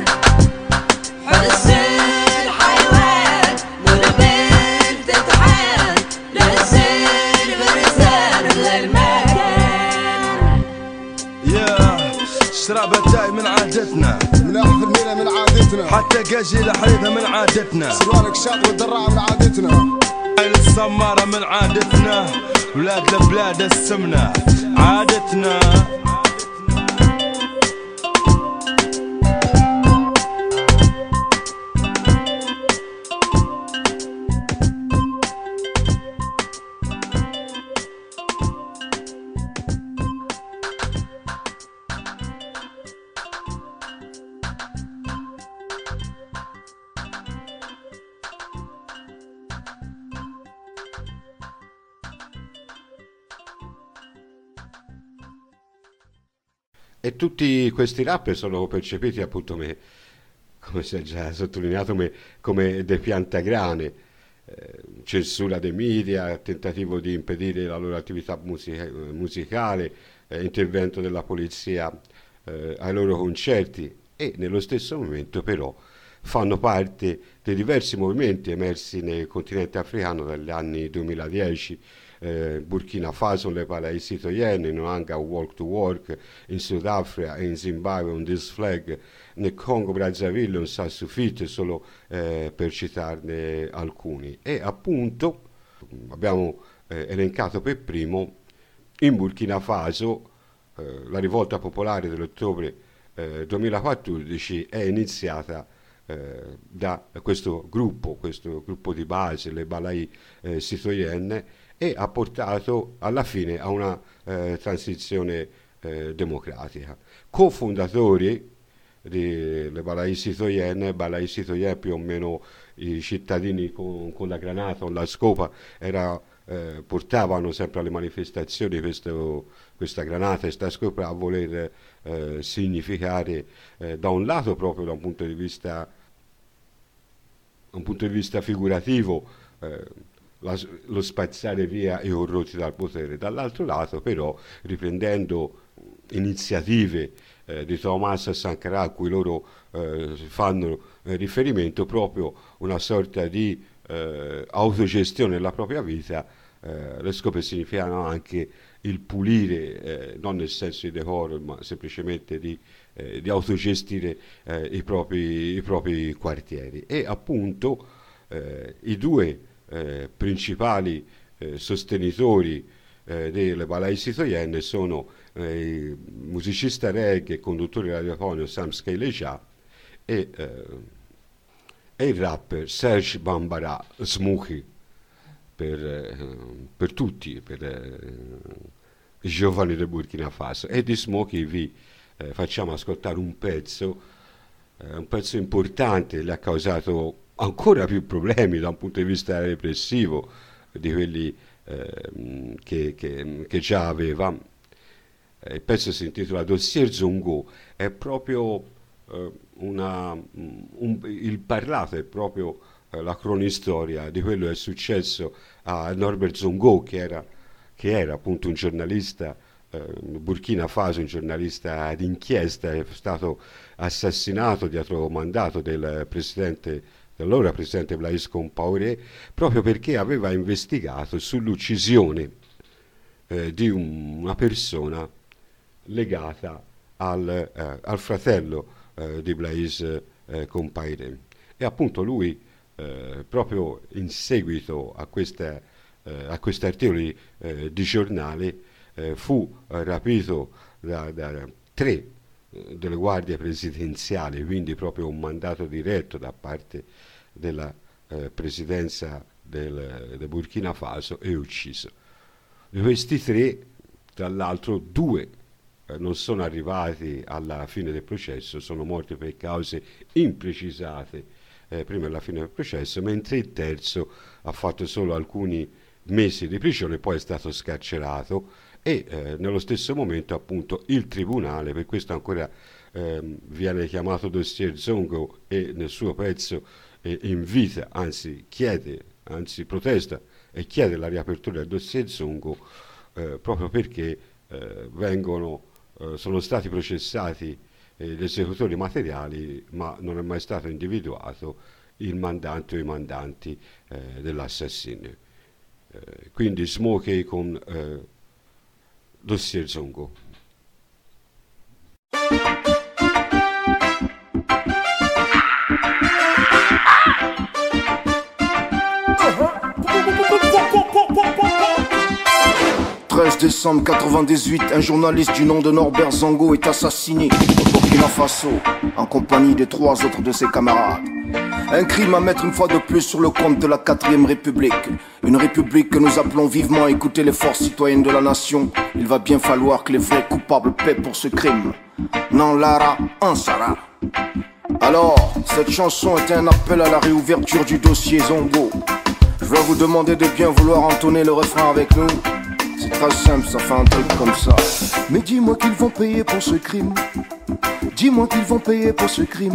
Speaker 11: حس الحيوان والبيت تتحان، للسر برسان للمكان.
Speaker 10: يا شراب التاي من عادتنا،
Speaker 12: ملاح الميلة من عادتنا،
Speaker 10: حتى قاجي الحريدة من عادتنا،
Speaker 12: سروالك شاط والدراعة من عادتنا.
Speaker 10: السمارة من عادتنا ولاد البلاد السمنة عادتنا
Speaker 4: E tutti questi rapper sono percepiti appunto come si è già sottolineato, come dei piantagrane, censura dei media, tentativo di impedire la loro attività musicale, intervento della polizia ai loro concerti e nello stesso momento però fanno parte dei diversi movimenti emersi nel continente africano dagli anni 2010, Burkina Faso, le Palais Citoyen, in Uganda Walk to Work, in Sudafrica e in Zimbabwe On This Flag, nel Congo Brazzaville un Sassufit, solo per citarne alcuni. E appunto abbiamo elencato per primo in Burkina Faso la rivolta popolare dell'ottobre 2014 è iniziata da questo gruppo di base, le Palais Citoyen, e ha portato alla fine a una transizione democratica. Cofondatori delle Palais Citoyen più o meno i cittadini con la granata o la scopa portavano sempre alle manifestazioni questa granata e questa scopa a voler significare da un lato proprio da un punto di vista figurativo lo spazzare via i corrotti dal potere, dall'altro lato però riprendendo iniziative di Thomas Sankara a cui loro fanno riferimento, proprio una sorta di autogestione della propria vita. Le scope significano anche il pulire, non nel senso di decoro, ma semplicemente di autogestire i propri quartieri. E appunto i due principali sostenitori delle Palais Citoyen sono il musicista reggae e conduttore radiofonico Sam Skeleja e il rapper Serge Bambara Smokey per tutti, per i giovani del Burkina Faso. E di Smokey vi facciamo ascoltare un pezzo importante, le ha causato ancora più problemi da un punto di vista repressivo di quelli che già aveva. Il pezzo si intitola Dossier Zongo, è proprio il parlato è proprio la cronistoria di quello che è successo a Norbert Zongo, che era appunto un giornalista Burkina Faso, un giornalista d'inchiesta, è stato assassinato dietro mandato dell'allora presidente Blaise Compaoré, proprio perché aveva investigato sull'uccisione di una persona legata al fratello di Blaise Compaoré. E appunto lui, proprio in seguito a questi articoli di giornale, fu rapito da 3 delle guardie presidenziali, quindi proprio un mandato diretto da parte della presidenza del Burkina Faso, e ucciso. Di questi 3, tra l'altro 2 non sono arrivati alla fine del processo, sono morti per cause imprecisate prima della fine del processo, mentre il terzo ha fatto solo alcuni mesi di prigione e poi è stato scarcerato. E nello stesso momento appunto il tribunale, per questo ancora viene chiamato Dossier Zongo, e nel suo pezzo invita, anzi protesta e chiede la riapertura del Dossier Zongo, proprio perché sono stati processati gli esecutori materiali, ma non è mai stato individuato il mandante o i mandanti dell'assassinio. Quindi Smokey con Dossier Zongo.
Speaker 12: décembre 98, un journaliste du nom de Norbert Zongo est assassiné au Burkina Faso, en compagnie de 3 autres de ses camarades. Un crime à mettre une fois de plus sur le compte de la 4ème République. Une république que nous appelons vivement à écouter les forces citoyennes de la nation. Il va bien falloir que les vrais coupables paient pour ce crime. Non Lara, Ansara. Alors, cette chanson est un appel à la réouverture du dossier Zongo. Je vais vous demander de bien vouloir entonner le refrain avec nous. C'est très simple, ça fait un truc comme ça. Mais dis-moi qu'ils vont payer pour ce crime. Dis-moi qu'ils vont payer pour ce crime.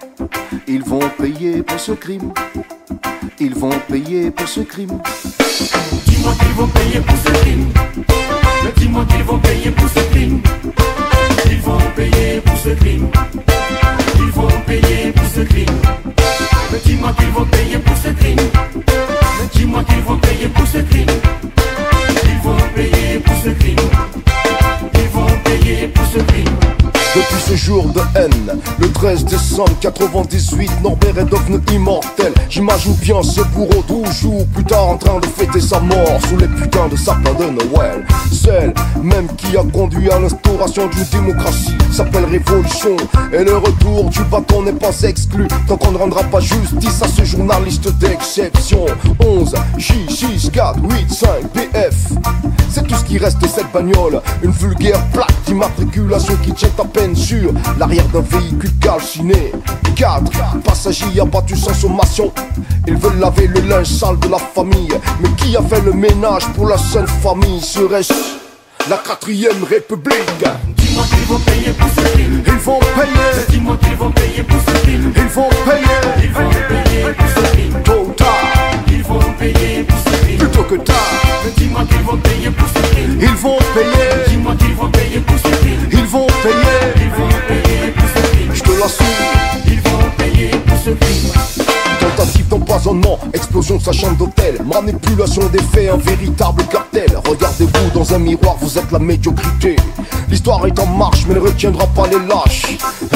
Speaker 12: Ils vont payer pour ce crime. Ils vont payer pour ce crime.
Speaker 2: Dis-moi qu'ils vont payer pour ce crime. Mais dis-moi qu'ils vont payer pour ce crime. Ils vont payer pour ce crime. Ils vont payer pour ce crime. Mais dis-moi qu'ils vont payer pour ce crime. Mais dis-moi qu'ils vont payer pour ce crime. Ils vont payer pour ce crime. Ils vont payer pour ce crime.
Speaker 12: Depuis ce jour de haine, le 13 décembre 98, Norbert est devenu immortel. J'imagine bien ce bourreau 12 jours plus tard en train de fêter sa mort sous les putains de sapins de Noël. Celle même qui a conduit à l'instauration d'une démocratie s'appelle révolution. Et le retour du bâton n'est pas exclu tant qu'on ne rendra pas justice à ce journaliste d'exception. 11, J, 6, 4, 8, 5, BF. C'est tout ce qui reste de cette bagnole. Une vulgaire plaque d'immatriculation qui tient à peine sur l'arrière d'un véhicule calciné. 4 passagers abattus sans sommation. Ils veulent laver le linge sale de la famille. Mais qui a fait le ménage pour la seule famille? Serait-ce la 4ème République?
Speaker 2: Dis-moi qu'ils vont payer pour ce crime.
Speaker 12: Ils vont payer.
Speaker 2: Dis-moi qu'ils vont payer pour ce crime.
Speaker 12: Ils vont payer.
Speaker 2: Ils vont payer pour ce crime.
Speaker 12: Tôt ou tard.
Speaker 2: Ils vont payer pour ce crime.
Speaker 12: Plutôt que tard.
Speaker 2: Mais dis-moi qu'ils vont payer pour ce crime.
Speaker 12: Ils vont payer.
Speaker 2: Dis-moi qu'ils vont payer pour ce crime.
Speaker 12: Ils vont payer.
Speaker 2: Ils vont payer pour ce crime.
Speaker 12: Je te l'assure.
Speaker 2: Ils vont payer pour ce crime.
Speaker 12: Tentative d'empoisonnement, explosion de sa chambre d'hôtel, manipulation des faits, un véritable cartel. Regardez-vous dans un miroir, vous êtes la médiocrité. L'histoire est en marche, mais ne retiendra pas les lâches.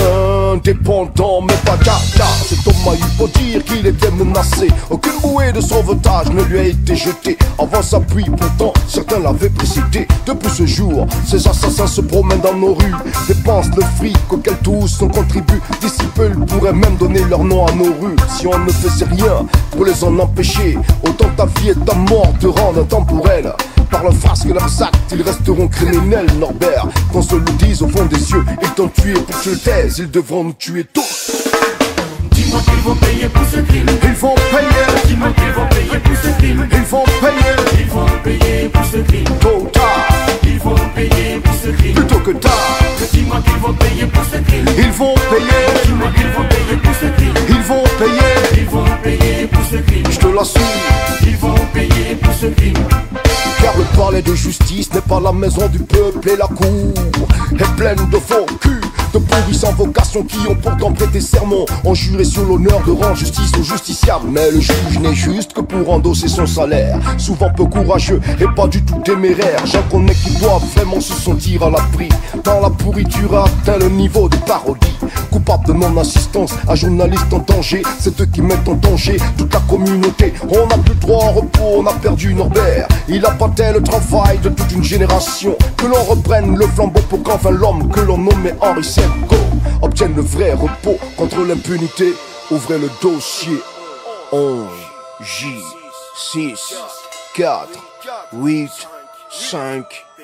Speaker 12: Indépendant, mais pas caca. Cet homme a eu beau dire qu'il était menacé. Aucune bouée de sauvetage ne lui a été jetée. Avant sa pluie, pourtant, certains l'avaient précédé. Depuis ce jour, ces assassins se promènent dans nos rues, dépensent le fric auquel tous on contribue. D'ici peu, ils pourraient même donner leur nom à nos rues. Si on ne faisait rien pour les en empêcher, autant ta vie et ta mort te rendent intemporels. Par leur face que leurs actes, ils resteront criminels. Norbert, qu'on se le dise au fond des yeux, ils t'ont tué pour que je le taise, ils devront nous tuer tous.
Speaker 2: Dis-moi qu'ils vont payer pour ce crime.
Speaker 12: Ils vont payer.
Speaker 2: Dis-moi qu'ils vont payer pour ce crime.
Speaker 12: Ils vont payer.
Speaker 2: Ils vont payer pour ce crime.
Speaker 12: Tôt ou tard.
Speaker 2: Ils vont payer pour ce crime.
Speaker 12: Plutôt que tard.
Speaker 2: Mais dis-moi qu'ils vont payer pour ce crime.
Speaker 12: Ils vont payer.
Speaker 2: Dis-moi qu'ils vont payer pour ce crime.
Speaker 12: Ils vont payer.
Speaker 2: Ils vont payer pour ce crime.
Speaker 12: Je te l'assure.
Speaker 2: Ils vont payer pour ce crime.
Speaker 12: Car le palais de justice n'est pas la maison du peuple et la cour est pleine de faux culs, de pourris sans vocation qui ont pourtant prêté serment, ont juré sur l'honneur de rendre justice aux justiciables. Mais le juge n'est juste que pour endosser son salaire, souvent peu courageux et pas du tout téméraire. J'en connais qui doivent vraiment se sentir à l'abri dans la pourriture a atteint le niveau de parodie. Coupable de non-assistance à journaliste en danger, c'est eux qui mettent en danger toute la communauté. On n'a plus droit au repos, on a perdu Norbert. Il abattait le travail de toute une génération. Que l'on reprenne le flambeau pour qu'enfin l'homme que l'on nommait Henri Serco obtienne le vrai repos contre l'impunité. Ouvrez le dossier 11 J 6 4 8 5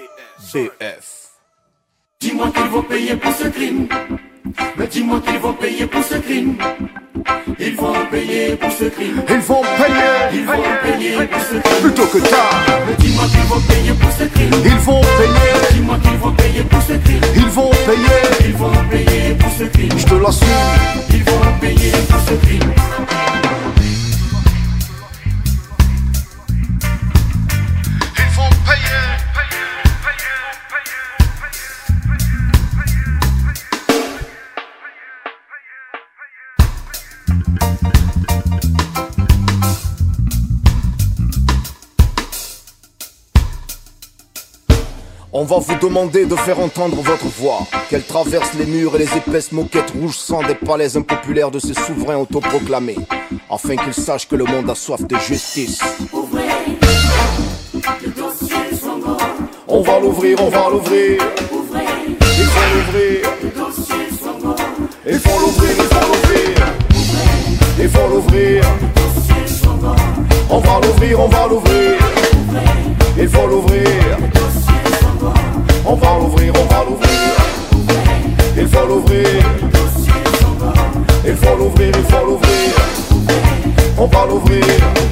Speaker 12: BF.
Speaker 2: Dis-moi qu'ils vont payer pour ce crime. Mais dis-moi qu'ils vont payer pour ce crime. Ils vont payer pour ce crime.
Speaker 12: Ils vont payer.
Speaker 2: Ils vont payer pour ce crime.
Speaker 12: Plutôt que tard.
Speaker 2: Mais dis-moi qu'ils vont payer pour ce crime.
Speaker 12: Ils vont payer.
Speaker 2: Dis-moi qu'ils vont payer pour ce crime.
Speaker 12: Ils vont payer.
Speaker 2: Ils vont payer pour ce crime.
Speaker 12: Je te l'assure.
Speaker 2: Ils vont payer pour ce crime.
Speaker 12: Ils vont payer. On va vous demander de faire entendre votre voix, qu'elle traverse les murs et les épaisses moquettes rouges sang des palais impopulaires de ces souverains autoproclamés, afin qu'ils sachent que le monde a soif de justice.
Speaker 2: Ouvrez le dossier Zongo.
Speaker 5: On va l'ouvrir, on va l'ouvrir. Il faut l'ouvrir. Il faut l'ouvrir, il faut l'ouvrir. Il faut l'ouvrir. On va l'ouvrir, on va l'ouvrir. Il faut l'ouvrir. On va l'ouvrir, on va l'ouvrir. Il faut l'ouvrir. Il faut l'ouvrir, il faut l'ouvrir. On va l'ouvrir.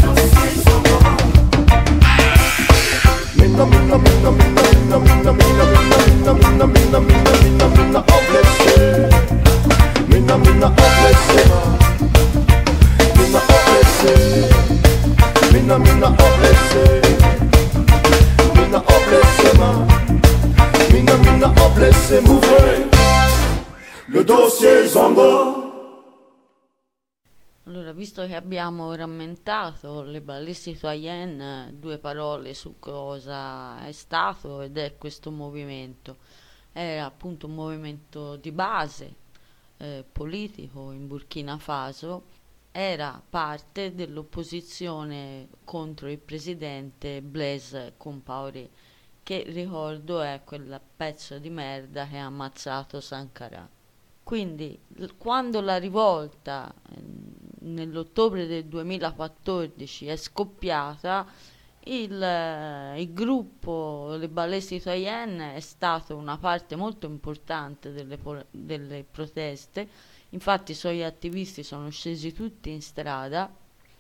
Speaker 5: Minna, minna, minna, minna, minna, minna, minna, minna, minna, minna, minna, minna, minna, oblesse. Minna, minna, oblesse. Minna, oblesse. Minna, minna, oblesse. Minna, oblesse, ma. Minna, minna, oblesse, m'ouvrez le dossier Zongo.
Speaker 3: Allora, visto che abbiamo rammentato le ballet citoyenne, due parole su cosa è stato ed è questo movimento. Era appunto un movimento di base politico in Burkina Faso, era parte dell'opposizione contro il presidente Blaise Compaoré, che ricordo è quel pezzo di merda che ha ammazzato Sankara. Quindi quando la rivolta nell'ottobre del 2014 è scoppiata, il gruppo Le Ballet Citoyenne è stato una parte molto importante delle proteste. Infatti i suoi attivisti sono scesi tutti in strada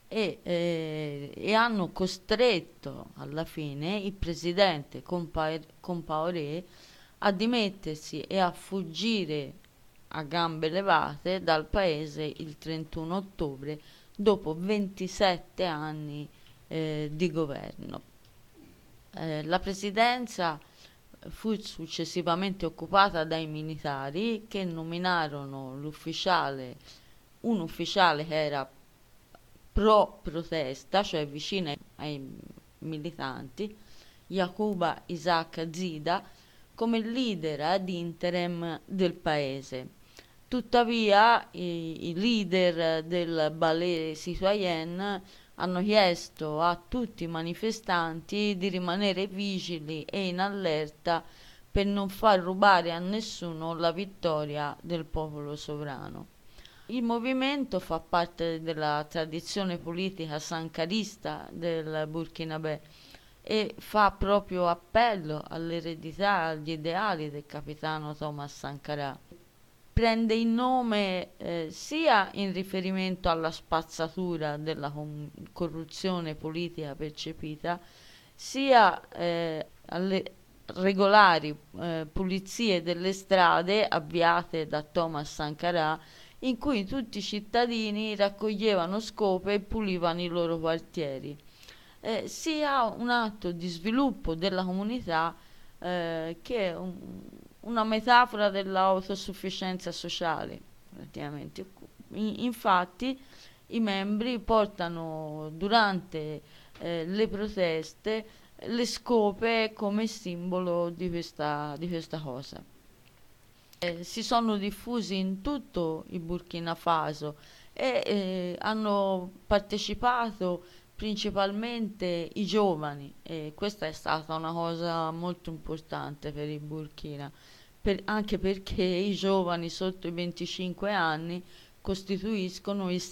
Speaker 3: e hanno costretto alla fine il presidente Compaoré a dimettersi e a fuggire a gambe levate dal paese il 31 ottobre dopo 27 anni di governo. La presidenza fu successivamente occupata dai militari, che nominarono un ufficiale che era pro protesta, cioè vicino ai militanti, Yakuba Isaac Zida, come leader ad interim del paese. Tuttavia i leader del Ballet Citoyen hanno chiesto a tutti i manifestanti di rimanere vigili e in allerta per non far rubare a nessuno la vittoria del popolo sovrano. Il movimento fa parte della tradizione politica sankarista del Burkinabè e fa proprio appello all'eredità, agli ideali del capitano Thomas Sankara. Prende il nome sia in riferimento alla spazzatura della corruzione politica percepita, sia alle regolari pulizie delle strade avviate da Thomas Sankara, in cui tutti i cittadini raccoglievano scope e pulivano i loro quartieri. Sia un atto di sviluppo della comunità che una metafora dell'autosufficienza sociale, praticamente. Infatti i membri portano durante le proteste le scope come simbolo di questa cosa. Si sono diffusi in tutto il Burkina Faso e hanno partecipato principalmente i giovani, e questa è stata una cosa molto importante per il Burkina, anche perché i giovani sotto i 25 anni costituiscono il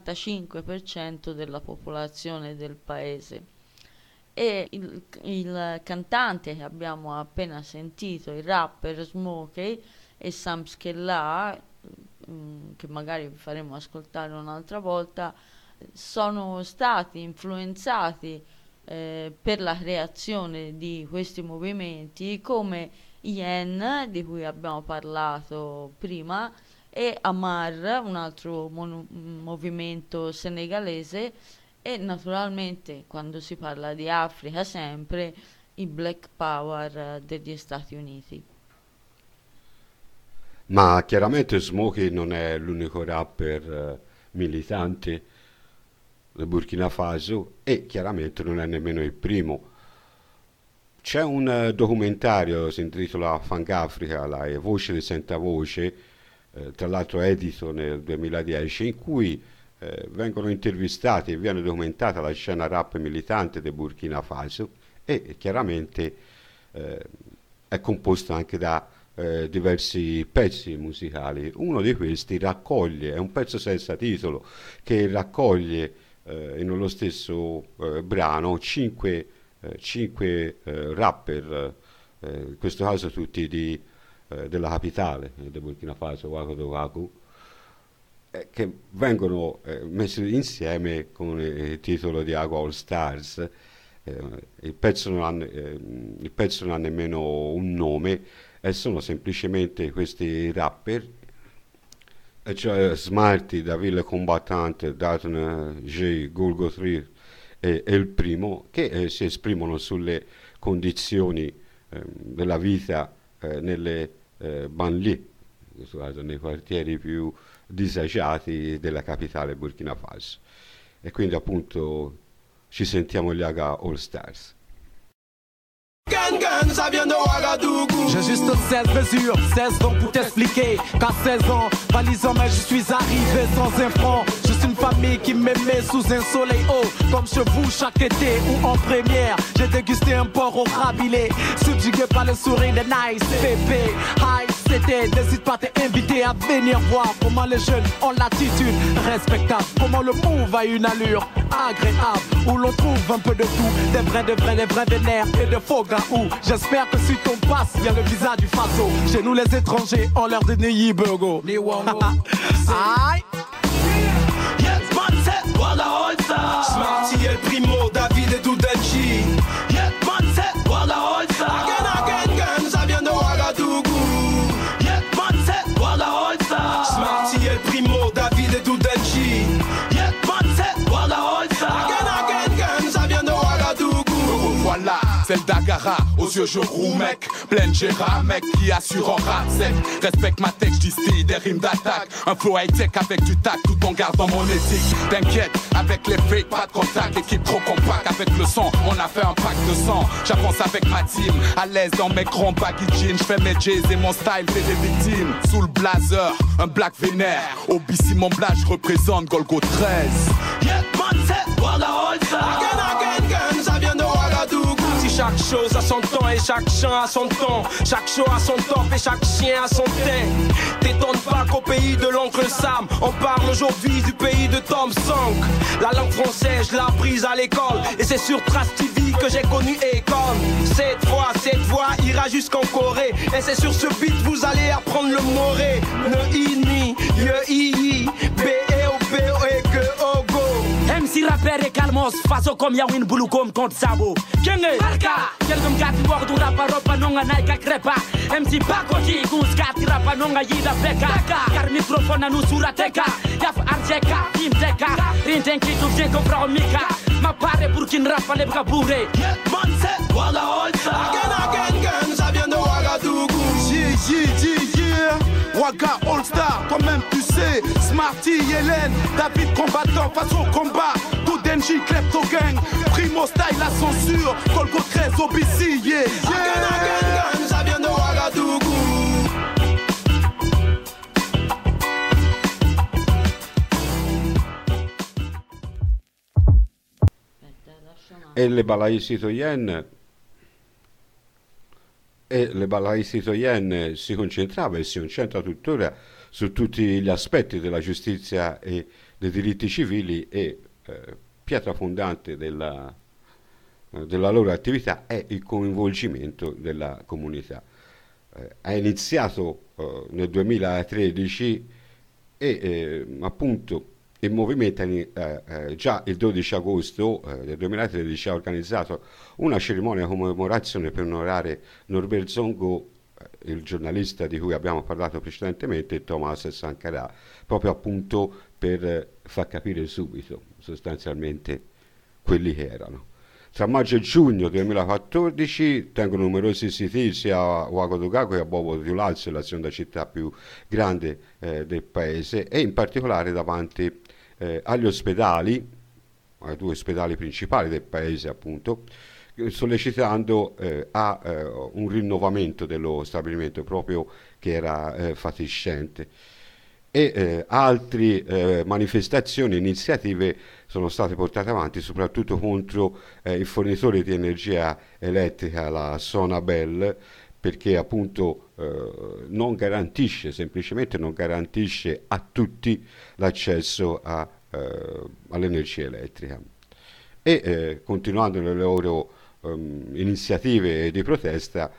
Speaker 3: 65% della popolazione del paese. E il cantante che abbiamo appena sentito, il rapper Smokey e Sam Skella, che magari vi faremo ascoltare un'altra volta, sono stati influenzati per la creazione di questi movimenti come Yen, di cui abbiamo parlato prima, e Amar, un altro movimento senegalese, e naturalmente quando si parla di Africa sempre il Black Power degli Stati Uniti.
Speaker 4: Ma chiaramente Smokey non è l'unico rapper militante del Burkina Faso e chiaramente non è nemmeno il primo. C'è un documentario, si intitola Funk Africa, la voce di Senza Voce, tra l'altro edito nel 2010, in cui vengono intervistati e viene documentata la scena rap militante del Burkina Faso e chiaramente è composto anche da diversi pezzi musicali. Uno di questi raccoglie, è un pezzo senza titolo, che raccoglie in lo stesso brano cinque rapper, in questo caso tutti della capitale del Burkina Faso, Ouagadougou, che vengono messi insieme con il titolo di Agua All Stars. Il pezzo non ha nemmeno un nome, e sono semplicemente questi rapper, cioè Smarty, David Le Combattant, Datun J, Gulgo 3 e il primo, che si esprimono sulle condizioni della vita nelle banlieue, in questo caso nei quartieri più disagiati della capitale Burkina Faso. E quindi appunto ci sentiamo gli Aga All Stars.
Speaker 10: Ça vient de Ouagadougou. J'ai juste 16 mesures, 16 ans pour t'expliquer qu'à 16 ans, balisant mais je suis arrivé sans un franc. Juste une famille qui m'aimait sous un soleil haut, comme chez vous chaque été ou en première. J'ai dégusté un porc au rabilé, subjugué par le sourire de Nice Pépé. High c'était, n'hésite pas t'es invité à venir voir comment les jeunes ont l'attitude respectable, comment le move a une allure agréable, où l'on trouve un peu de tout, des vrais vénères et de faux gars où j'espère que si ton passe, il y a le visa du Faso. Chez nous les étrangers, on leur dit ni Burgo, ni Wango. Aïe. Yes, man, c'est Walla Holza. Smarty El Primo, David et Doudenchi. Yes, man, c'est Walla Holza. Again, ça vient de Ouagadougou. Yes, man, c'est Walla Holza. Smarty El Primo, David et Doudenchi. Yes, man, c'est Walla Holza. Again, ça vient de Ouagadougou.
Speaker 13: Voilà, celle d'Agara, aux yeux je roux mec. Pleine Gérard mec qui assure en rap sec. Respecte ma tech, j'distille des rimes d'attaque. Un flow high-tech avec du tact tout en gardant mon éthique. T'inquiète, avec les fakes, pas de contact. Équipe trop compact avec le sang, on a fait un pack de sang. J'avance avec ma team, à l'aise dans mes grands baggy jeans. J'fais mes jays et mon style fait des victimes. Sous le blazer, un black vénère. Au BC mon blague, j'représente Golgo 13.
Speaker 10: Yeah man c'est Walla Holza. Again, ça vient de Ouagadougou. Si chaque chose a son temps et chaque chant a son temps, chaque show a son top et chaque chien a son teint. T'étonne pas qu'au pays de l'oncle Sam, on parle aujourd'hui du pays de Tom Song. La langue française, je l'ai apprise à l'école, et c'est sur Trace TV que j'ai connu Econ. Cette voix ira jusqu'en Corée, et c'est sur ce beat vous allez apprendre le moré. Ne ini, ye i, b e o b o e que o go.
Speaker 14: MC rapper et calmos, façon comme Yawin Bouloukom contre Sabo. Kenge, Alka, quelqu'un gati wak du rapa ropa nonga naika crepa. MC Pakoti, gus gati rapa nonga yida peka. Car microphone anu surateka, yaf arjeka, imteka. Rintenki tu vjeko frau mika, ma pare Burkina rapa lebka bourré.
Speaker 10: Man c'est Walla Holza. Again, ça vient de Ouagadougou.
Speaker 13: Yeah, Waga All Star, toi-même tu sais. Smarty, Hélène, David combattant face au combat. Tout Denji, Klepto Gang, Primo Style, la censure. Colgo 13, OBC, yeah.
Speaker 10: Again, ça vient de Ouagadougou.
Speaker 4: E le Balai Citoyen si concentrava e si concentra tuttora su tutti gli aspetti della giustizia e dei diritti civili, e pietra fondante della loro attività è il coinvolgimento della comunità. Ha iniziato nel 2013 e appunto il movimento già il 12 agosto del 2013 ha organizzato una cerimonia di commemorazione per onorare Norbert Zongo, il giornalista di cui abbiamo parlato precedentemente, e Thomas Sankara, proprio appunto per far capire subito sostanzialmente quelli che erano. Tra maggio e giugno 2014 tengono numerosi siti sia a Ouagadougou che a Bobo Dioulasso, la seconda città più grande del paese, e in particolare davanti agli ospedali, ai due ospedali principali del paese appunto, sollecitando a un rinnovamento dello stabilimento proprio che era fatiscente. e altre manifestazioni, iniziative sono state portate avanti soprattutto contro il fornitore di energia elettrica, la Sonabel, perché appunto semplicemente non garantisce a tutti l'accesso all'energia elettrica. E continuando le loro iniziative di protesta,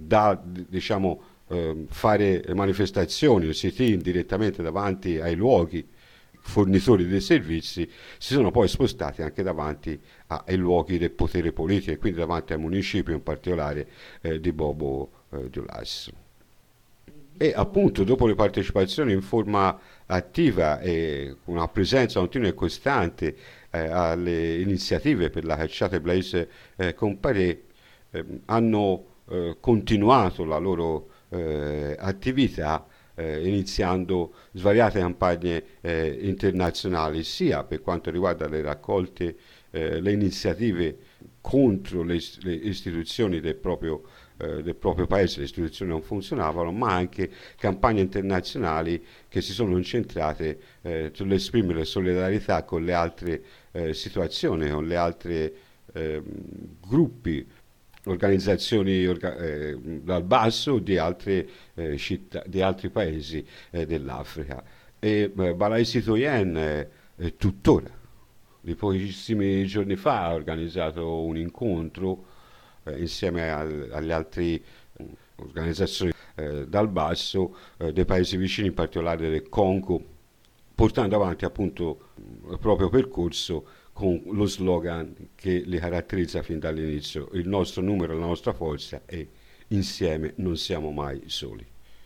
Speaker 4: fare manifestazioni o sit-in direttamente davanti ai luoghi fornitori dei servizi, si sono poi spostati anche davanti ai luoghi del potere politico, e quindi davanti al municipio, in particolare di Bobo Dioulasso. E appunto dopo le partecipazioni in forma attiva e con una presenza continua e costante alle iniziative per la cacciata Blaise Compaoré, hanno continuato la loro attività, iniziando svariate campagne internazionali, sia per quanto riguarda le raccolte, le iniziative contro le istituzioni del proprio paese, le istituzioni non funzionavano, ma anche campagne internazionali che si sono incentrate sull'esprimere solidarietà con le altre situazioni, con le altre gruppi, organizzazioni dal basso di altre città, di altri paesi dell'Africa. E Balaï Citoyen tuttora, di pochissimi giorni fa, ha organizzato un incontro insieme alle altre organizzazioni dal basso dei paesi vicini, in particolare del Congo, portando avanti appunto il proprio percorso con lo slogan che li caratterizza fin dall'inizio: il nostro numero, la nostra forza, e insieme non siamo mai soli.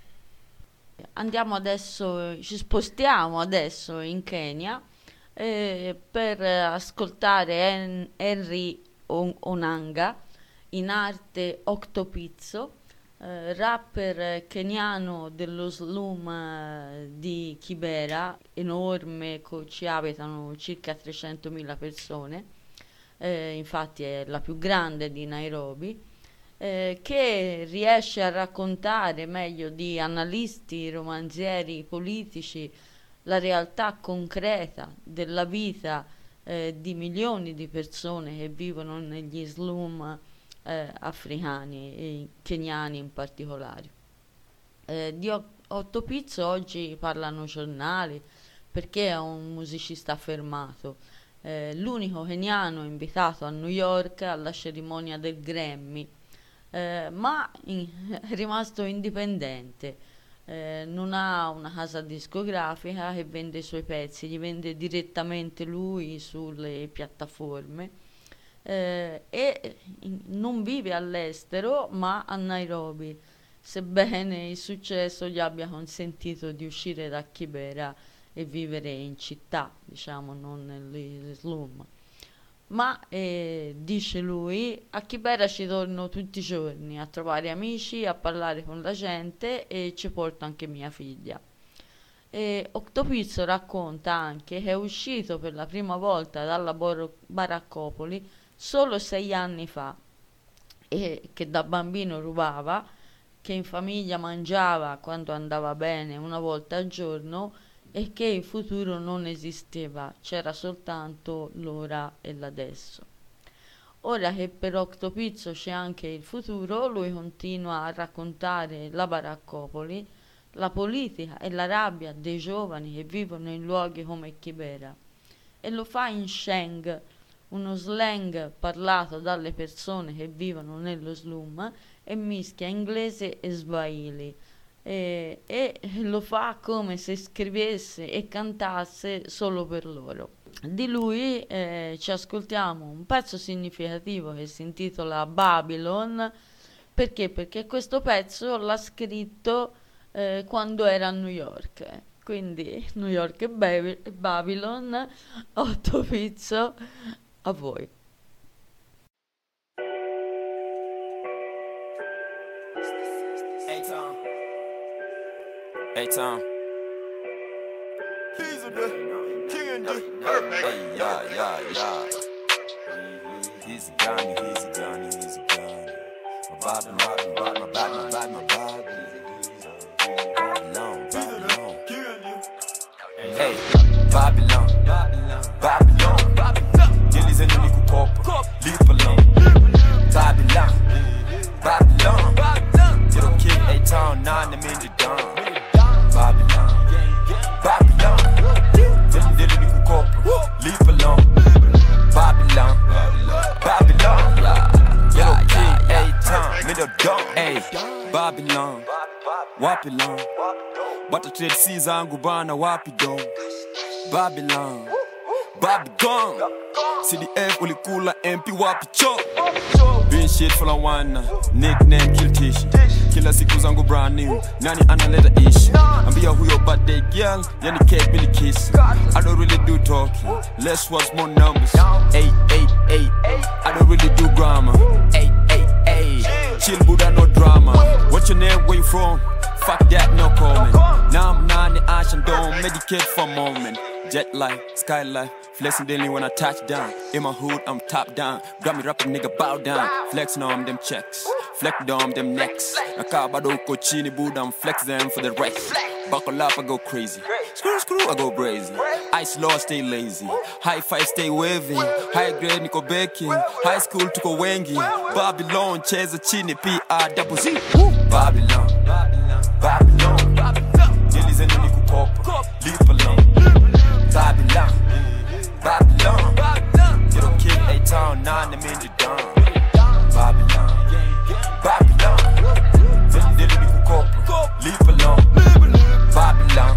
Speaker 3: Ci spostiamo adesso in Kenya per ascoltare Henry Onanga, in arte Octopizzo, rapper keniano dello slum di Kibera, enorme, ci abitano circa 300.000 persone, infatti è la più grande di Nairobi, che riesce a raccontare meglio di analisti, romanzieri, politici, la realtà concreta della vita di milioni di persone che vivono negli slum africani e keniani in particolare. Di Octopizzo oggi parlano giornali perché è un musicista affermato, l'unico keniano invitato a New York alla cerimonia del Grammy, ma è rimasto indipendente, non ha una casa discografica che vende i suoi pezzi, li vende direttamente lui sulle piattaforme. E non vive all'estero ma a Nairobi, sebbene il successo gli abbia consentito di uscire da Kibera e vivere in città, diciamo, non nelle slum. Ma dice lui, a Kibera ci torno tutti i giorni a trovare amici, a parlare con la gente, e ci porto anche mia figlia. E Octopizzo racconta anche che è uscito per la prima volta dalla baraccopoli solo 6 anni fa, e che da bambino rubava, che in famiglia mangiava quando andava bene una volta al giorno, e che il futuro non esisteva, c'era soltanto l'ora e l'adesso. Ora che per Octopizzo c'è anche il futuro, lui continua a raccontare la baraccopoli, la politica e la rabbia dei giovani che vivono in luoghi come Kibera, e lo fa in Sheng, uno slang parlato dalle persone che vivono nello slum, e mischia inglese e swahili, e lo fa come se scrivesse e cantasse solo per loro. Di lui ci ascoltiamo un pezzo significativo che si intitola Babylon. Perché questo pezzo l'ha scritto quando era a New York, quindi New York e Babylon. Octopizzo, a voi.
Speaker 15: Hey Tom.
Speaker 16: He's the king and the
Speaker 15: Hey, yeah. He's a gunny. My Babylon. Hey, Babylon, Babylon, Delize no niku kopa, leave alone. Babylon, Babylon, Zero King, A-Town, 9 them in the dawn. Babylon, Babylon, Delize no niku kopa, leave alone. Babylon, Babylon, Zero King, A-Town, middle dawn. Hey, Babylon, Wapilon, Bata trade zangu bana wapi dong. Babylon, Babylon, CDF ulikula MP wapi cho. Being shit for la wana, nickname kill tish. Kila siku zangu brand new, nani analeta ish. Ambia huyo birthday girl, yani cake mini kiss. I don't really do talking, less words more numbers. Hey, hey, hey, I don't really do grammar. Hey, hey, hey, chill Buddha no drama. What's your name, where you from? Fuck that, no comment. Now I'm not in the ash and don't medicate for a moment. Jet life, skylife, flexing daily when I touch down. In my hood, I'm top down. Grab me rapping, nigga, bow down. Flexing on them checks, flex on them necks. Nakabado cochini Buddha, I'm flex them for the rest. Buckle up, I go crazy. Screw, screw, I go brazy. Ice law, stay lazy. High five, stay waving. High grade, Nico baking. High school, tuko wengi. Babylon, cheza chini, P-R-double-Z. Babylon, Babylon, Delize no niku kopa, leave alone. Babylon, Babylon, Zero King, A-Town, 9 them in the dawn. Babylon, Babylon, Delize no niku kopa, leave alone. Babylon,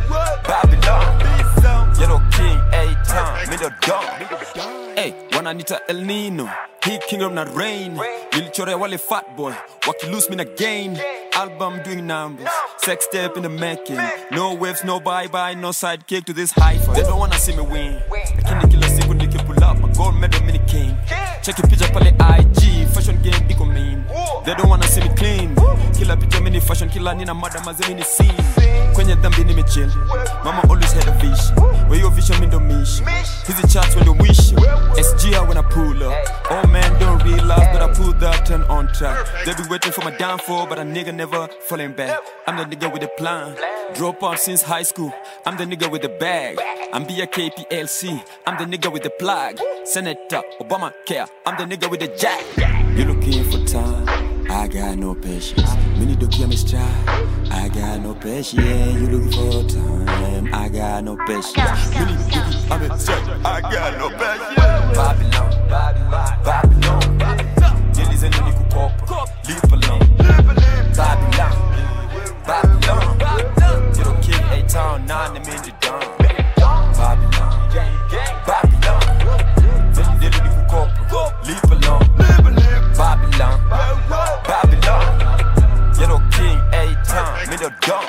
Speaker 15: Babylon, Zero King, A-Town, middle dawn. Hey, wananita El Nino, he king of not rain. Nilichorea wale fat boy, wakilose me again. Album doing numbers, sex step in the making. No waves, no bye-bye, no sidekick to this hi-fi. They don't wanna see me win. Lakini kila siku niki pull up, my gold medal mini king. Check your picture pale IG, fashion game iko meme. They don't wanna see me clean. Kila picture mini fashion, kila nina mada maze mini scene. Kwenye dhambi nimechill, mama always had a vision. Where your vision mean don't mission. Hizi charts when they wish you. SGR when I pull up. Oh man don't realize, but I pulled up, turn on track. They be waiting for my downfall, but a nigga never falling back. I'm the nigga with the plan. Drop out since high school. I'm the nigga with the bag. I'm BKPLC. I'm the nigga with the plug. Senator Obama care. I'm the nigga with the jack. You looking for time? I got no patience. Mini do kill me stride. I got no patience. You looking for time? I got no patience. Mini do I'm in check. I got no patience. Babylon, Babylon, Babylon. Delize no niku kopa, leave alone. Babylon, Babylon, Zero King, A-Town, 9 them in the dawn. Babylon, Babylon, Delize no niku kopa, leave alone. Babylon, Babylon, Zero King, A-Town, middle dawn.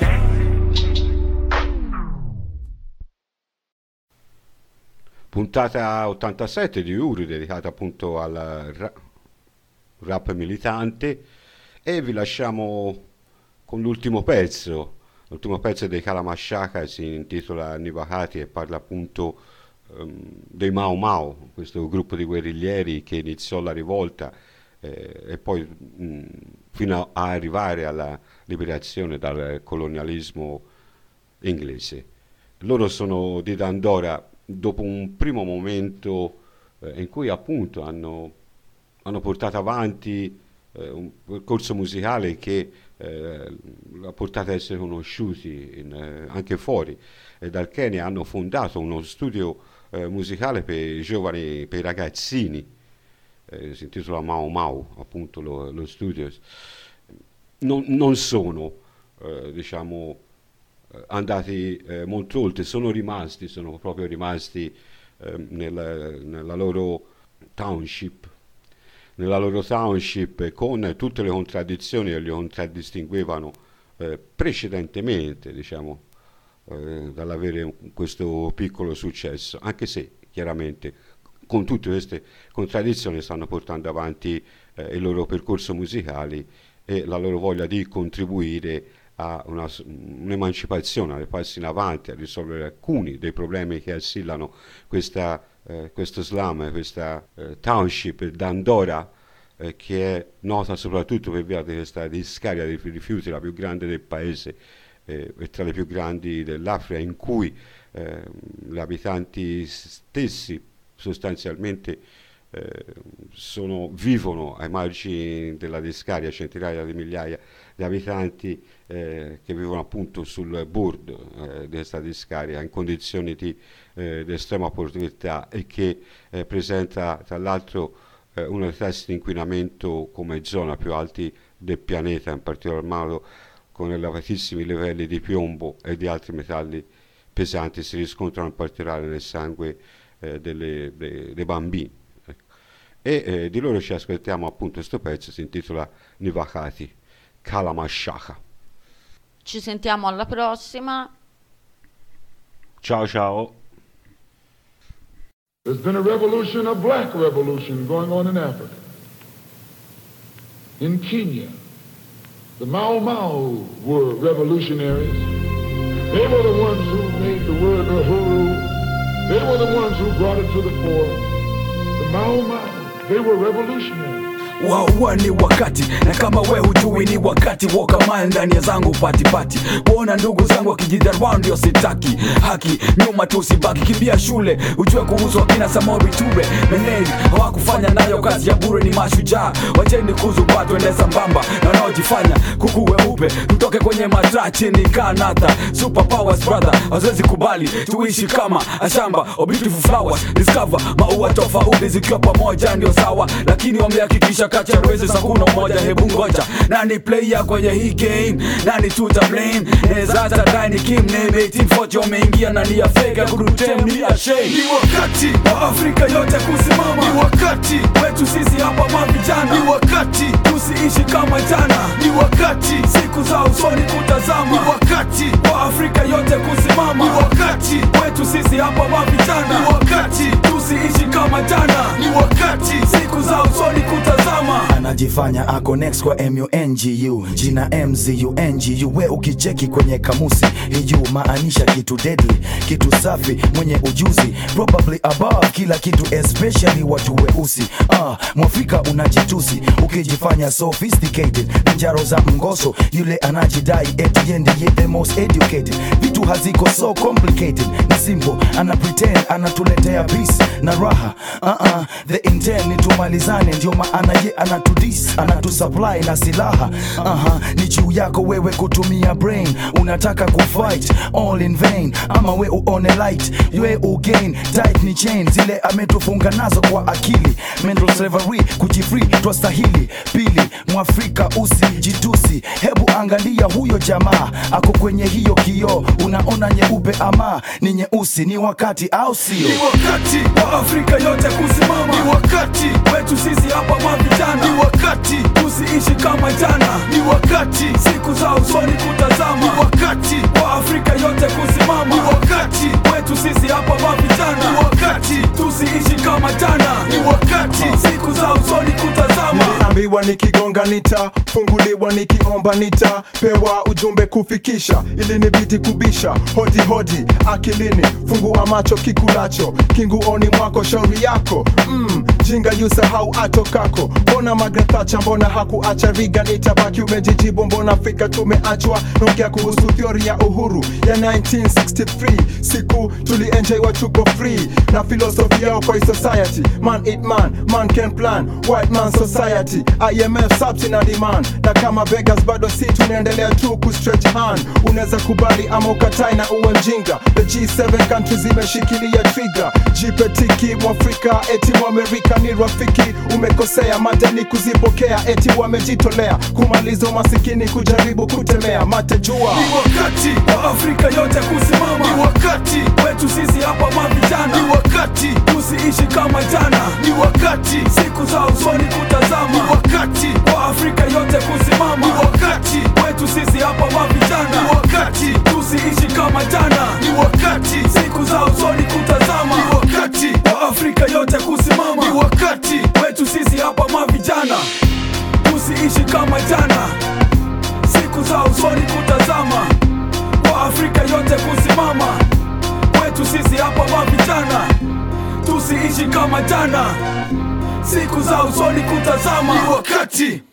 Speaker 4: Puntata 87 di Uru dedicata appunto al rap militante, e vi lasciamo con l'ultimo pezzo dei Kalamashaka. Si intitola Nivahati e parla appunto dei Mau Mau, questo gruppo di guerriglieri che iniziò la rivolta e poi fino a arrivare alla liberazione dal colonialismo inglese. Loro sono di Dandora dopo un primo momento in cui appunto hanno portato avanti un percorso musicale che l'ha portato a essere conosciuti anche fuori. Dal Kenya hanno fondato uno studio musicale per i giovani, per i ragazzini, si intitola Mau Mau, appunto lo studio. Non sono, diciamo, andati molto oltre, sono proprio rimasti nella loro township, con tutte le contraddizioni che li contraddistinguevano precedentemente, diciamo, dall'avere questo piccolo successo, anche se chiaramente con tutte queste contraddizioni stanno portando avanti il loro percorso musicale e la loro voglia di contribuire a un'emancipazione, a passi in avanti, a risolvere alcuni dei problemi che assillano questo slum, questa township Dandora, che è nota soprattutto per via di questa discarica di rifiuti, la più grande del paese, è tra le più grandi dell'Africa, in cui gli abitanti stessi sostanzialmente vivono ai margini della discarica, centinaia di migliaia di abitanti che vivono appunto sul bordo di questa discarica in condizioni di estrema povertà e che presenta tra l'altro uno dei tassi di inquinamento come zona più alti del pianeta, in particolar modo con elevatissimi livelli di piombo e di altri metalli pesanti si riscontrano in particolare nel sangue dei bambini. E di loro ci ascoltiamo appunto questo pezzo, si intitola Nivakati, Kalamashaka.
Speaker 3: Ci sentiamo alla prossima.
Speaker 4: Ciao ciao.
Speaker 17: There's been a revolution, a black revolution going on in Africa. In Kenya, the Mau Mau were revolutionaries. They were the ones who made the word Uhuru. They were the ones who brought it to the fore. The Mau Mau, they were revolutionaries.
Speaker 6: Wawa ni wakati, na kama we hujui ni wakati, woka mile ndani ya zangu pati kuona ndugu zangu wakijidharau ndio sitaki. Haki nyuma tu usibaki, kimbia shule ujue kuhusu akina Samori Ture Menei, hawakufanya nayo kazi ya bure, ni mashujaa. Wacheni kuzuba twende sambamba na wanaojifanya kuku weupe, tutoke kwenye matrachi ni kanata. Super powers brother, wazazi kubali tuishi kama ashamba. Oh beautiful flowers, discover maua tofauti zikiwa pamoja ndio sawa, lakini wamehakikisha kacha rweze sakuna umoja. Hebu ngoja, nani player kwenye hii game, nani tuta blame? Nezata Dine Kim name 1840 wameingia na ni Afrika kurutem ni shame. Ni wakati wa Afrika yote kusimama, ni wakati wetu sisi hapa mavijana, ni wakati tusiishi kama jana, ni wakati siku za usoni kutazama, ni wakati wa Afrika yote kusimama, ni wakati wetu sisi hapa mavijana, ni wakati tusiishi kama jana, ni wakati siku za usoni kutazama.
Speaker 18: Anajifanya ako next kwa MUNGU, jina MZUNGU. We ukicheki kwenye kamusi hiyu maanisha kitu deadly, kitu safi, mwenye ujuzi, probably above kila kitu, especially watu weusi. Mwafrika unajitusi ukijifanya sophisticated, njaro za mgoso, yule anajidai eti ndiye the most educated. Vitu haziko so complicated, ni simple, ana pretend anatuletea peace na raha. The intent ni tumalizane, ndio maana ye anatudis, anatusupply na silaha. Ni juu yako wewe kutumia brain, unataka kufight all in vain, ama we uone light, we ugain tight ni chain zile ametufunga nazo kwa akili. Mental slavery kujifree twastahili. Pili, Mwafrika usijitusi, hebu angalia huyo jamaa ako kwenye hiyo kioo, unaona nyeupe ama ni nyeusi? Ni wakati au sio?
Speaker 6: Ni wakati wa Afrika yote kusimama, ni wakati wetu sisi hapa mavijana, ni wakati tusiishi kama jana, ni wakati siku za usoni kutazama, ni wakati wa Afrika yote kusimama, ni wakati wetu sisi hapa mavijana, ni wakati tusiishi kama jana, ni wakati siku za usoni kutazama.
Speaker 19: Niliambiwa nikigonga nitafunguliwa, nikiomba nitapewa ujumbe kufikisha, ili nibidi kubisha hodi hodi akilini, fungua macho kikulacho kinguoni mwako, shauri yako jinga yusahau atokako. Mbona Margaret Thatcher, mbona hakuacha Reagan? Itabaki umejijibu, mbona Afrika tumeachwa? Naongea kuhusu theory ya uhuru ya 1963, siku tuli-enjoy wa tuko free, na philosophy yao kwa society. Man eat man, man can plan, white man society, IMF subsidy na demand. Na kama beggars bado si tunaendelea tu kustretch hand. Unaweza kubali ama ukatai na uwe mjinga. The G7 countries zimeshikilia trigger. Jipe tiki Mwafrika eti Mwamerika ni rafiki, umekosea madeni kuzipokea, eti wamejitolea kumaliza umasikini, kujaribu kutemea mate jua.
Speaker 6: Ni wakati wa Afrika yote kusimama, ni wakati wetu sisi hapa mavijana, ni wakati tusiishi kama jana, ni wakati siku za usoni kutazama, ni wakati wa Afrika yote kusimama, ni wakati wetu sisi hapa mavijana, ni wakati tusiishi kama jana, ni wakati siku za usoni kutazama, ni wakati wa Afrika yote kusimama, ni wakati wetu sisi hapa mavijana, tusiishi kama jana, siku za usoni kutazama, kwa Afrika yote kusimama, wetu sisi hapa mavijana, tusiishi kama jana, siku za usoni kutazama, ni wakati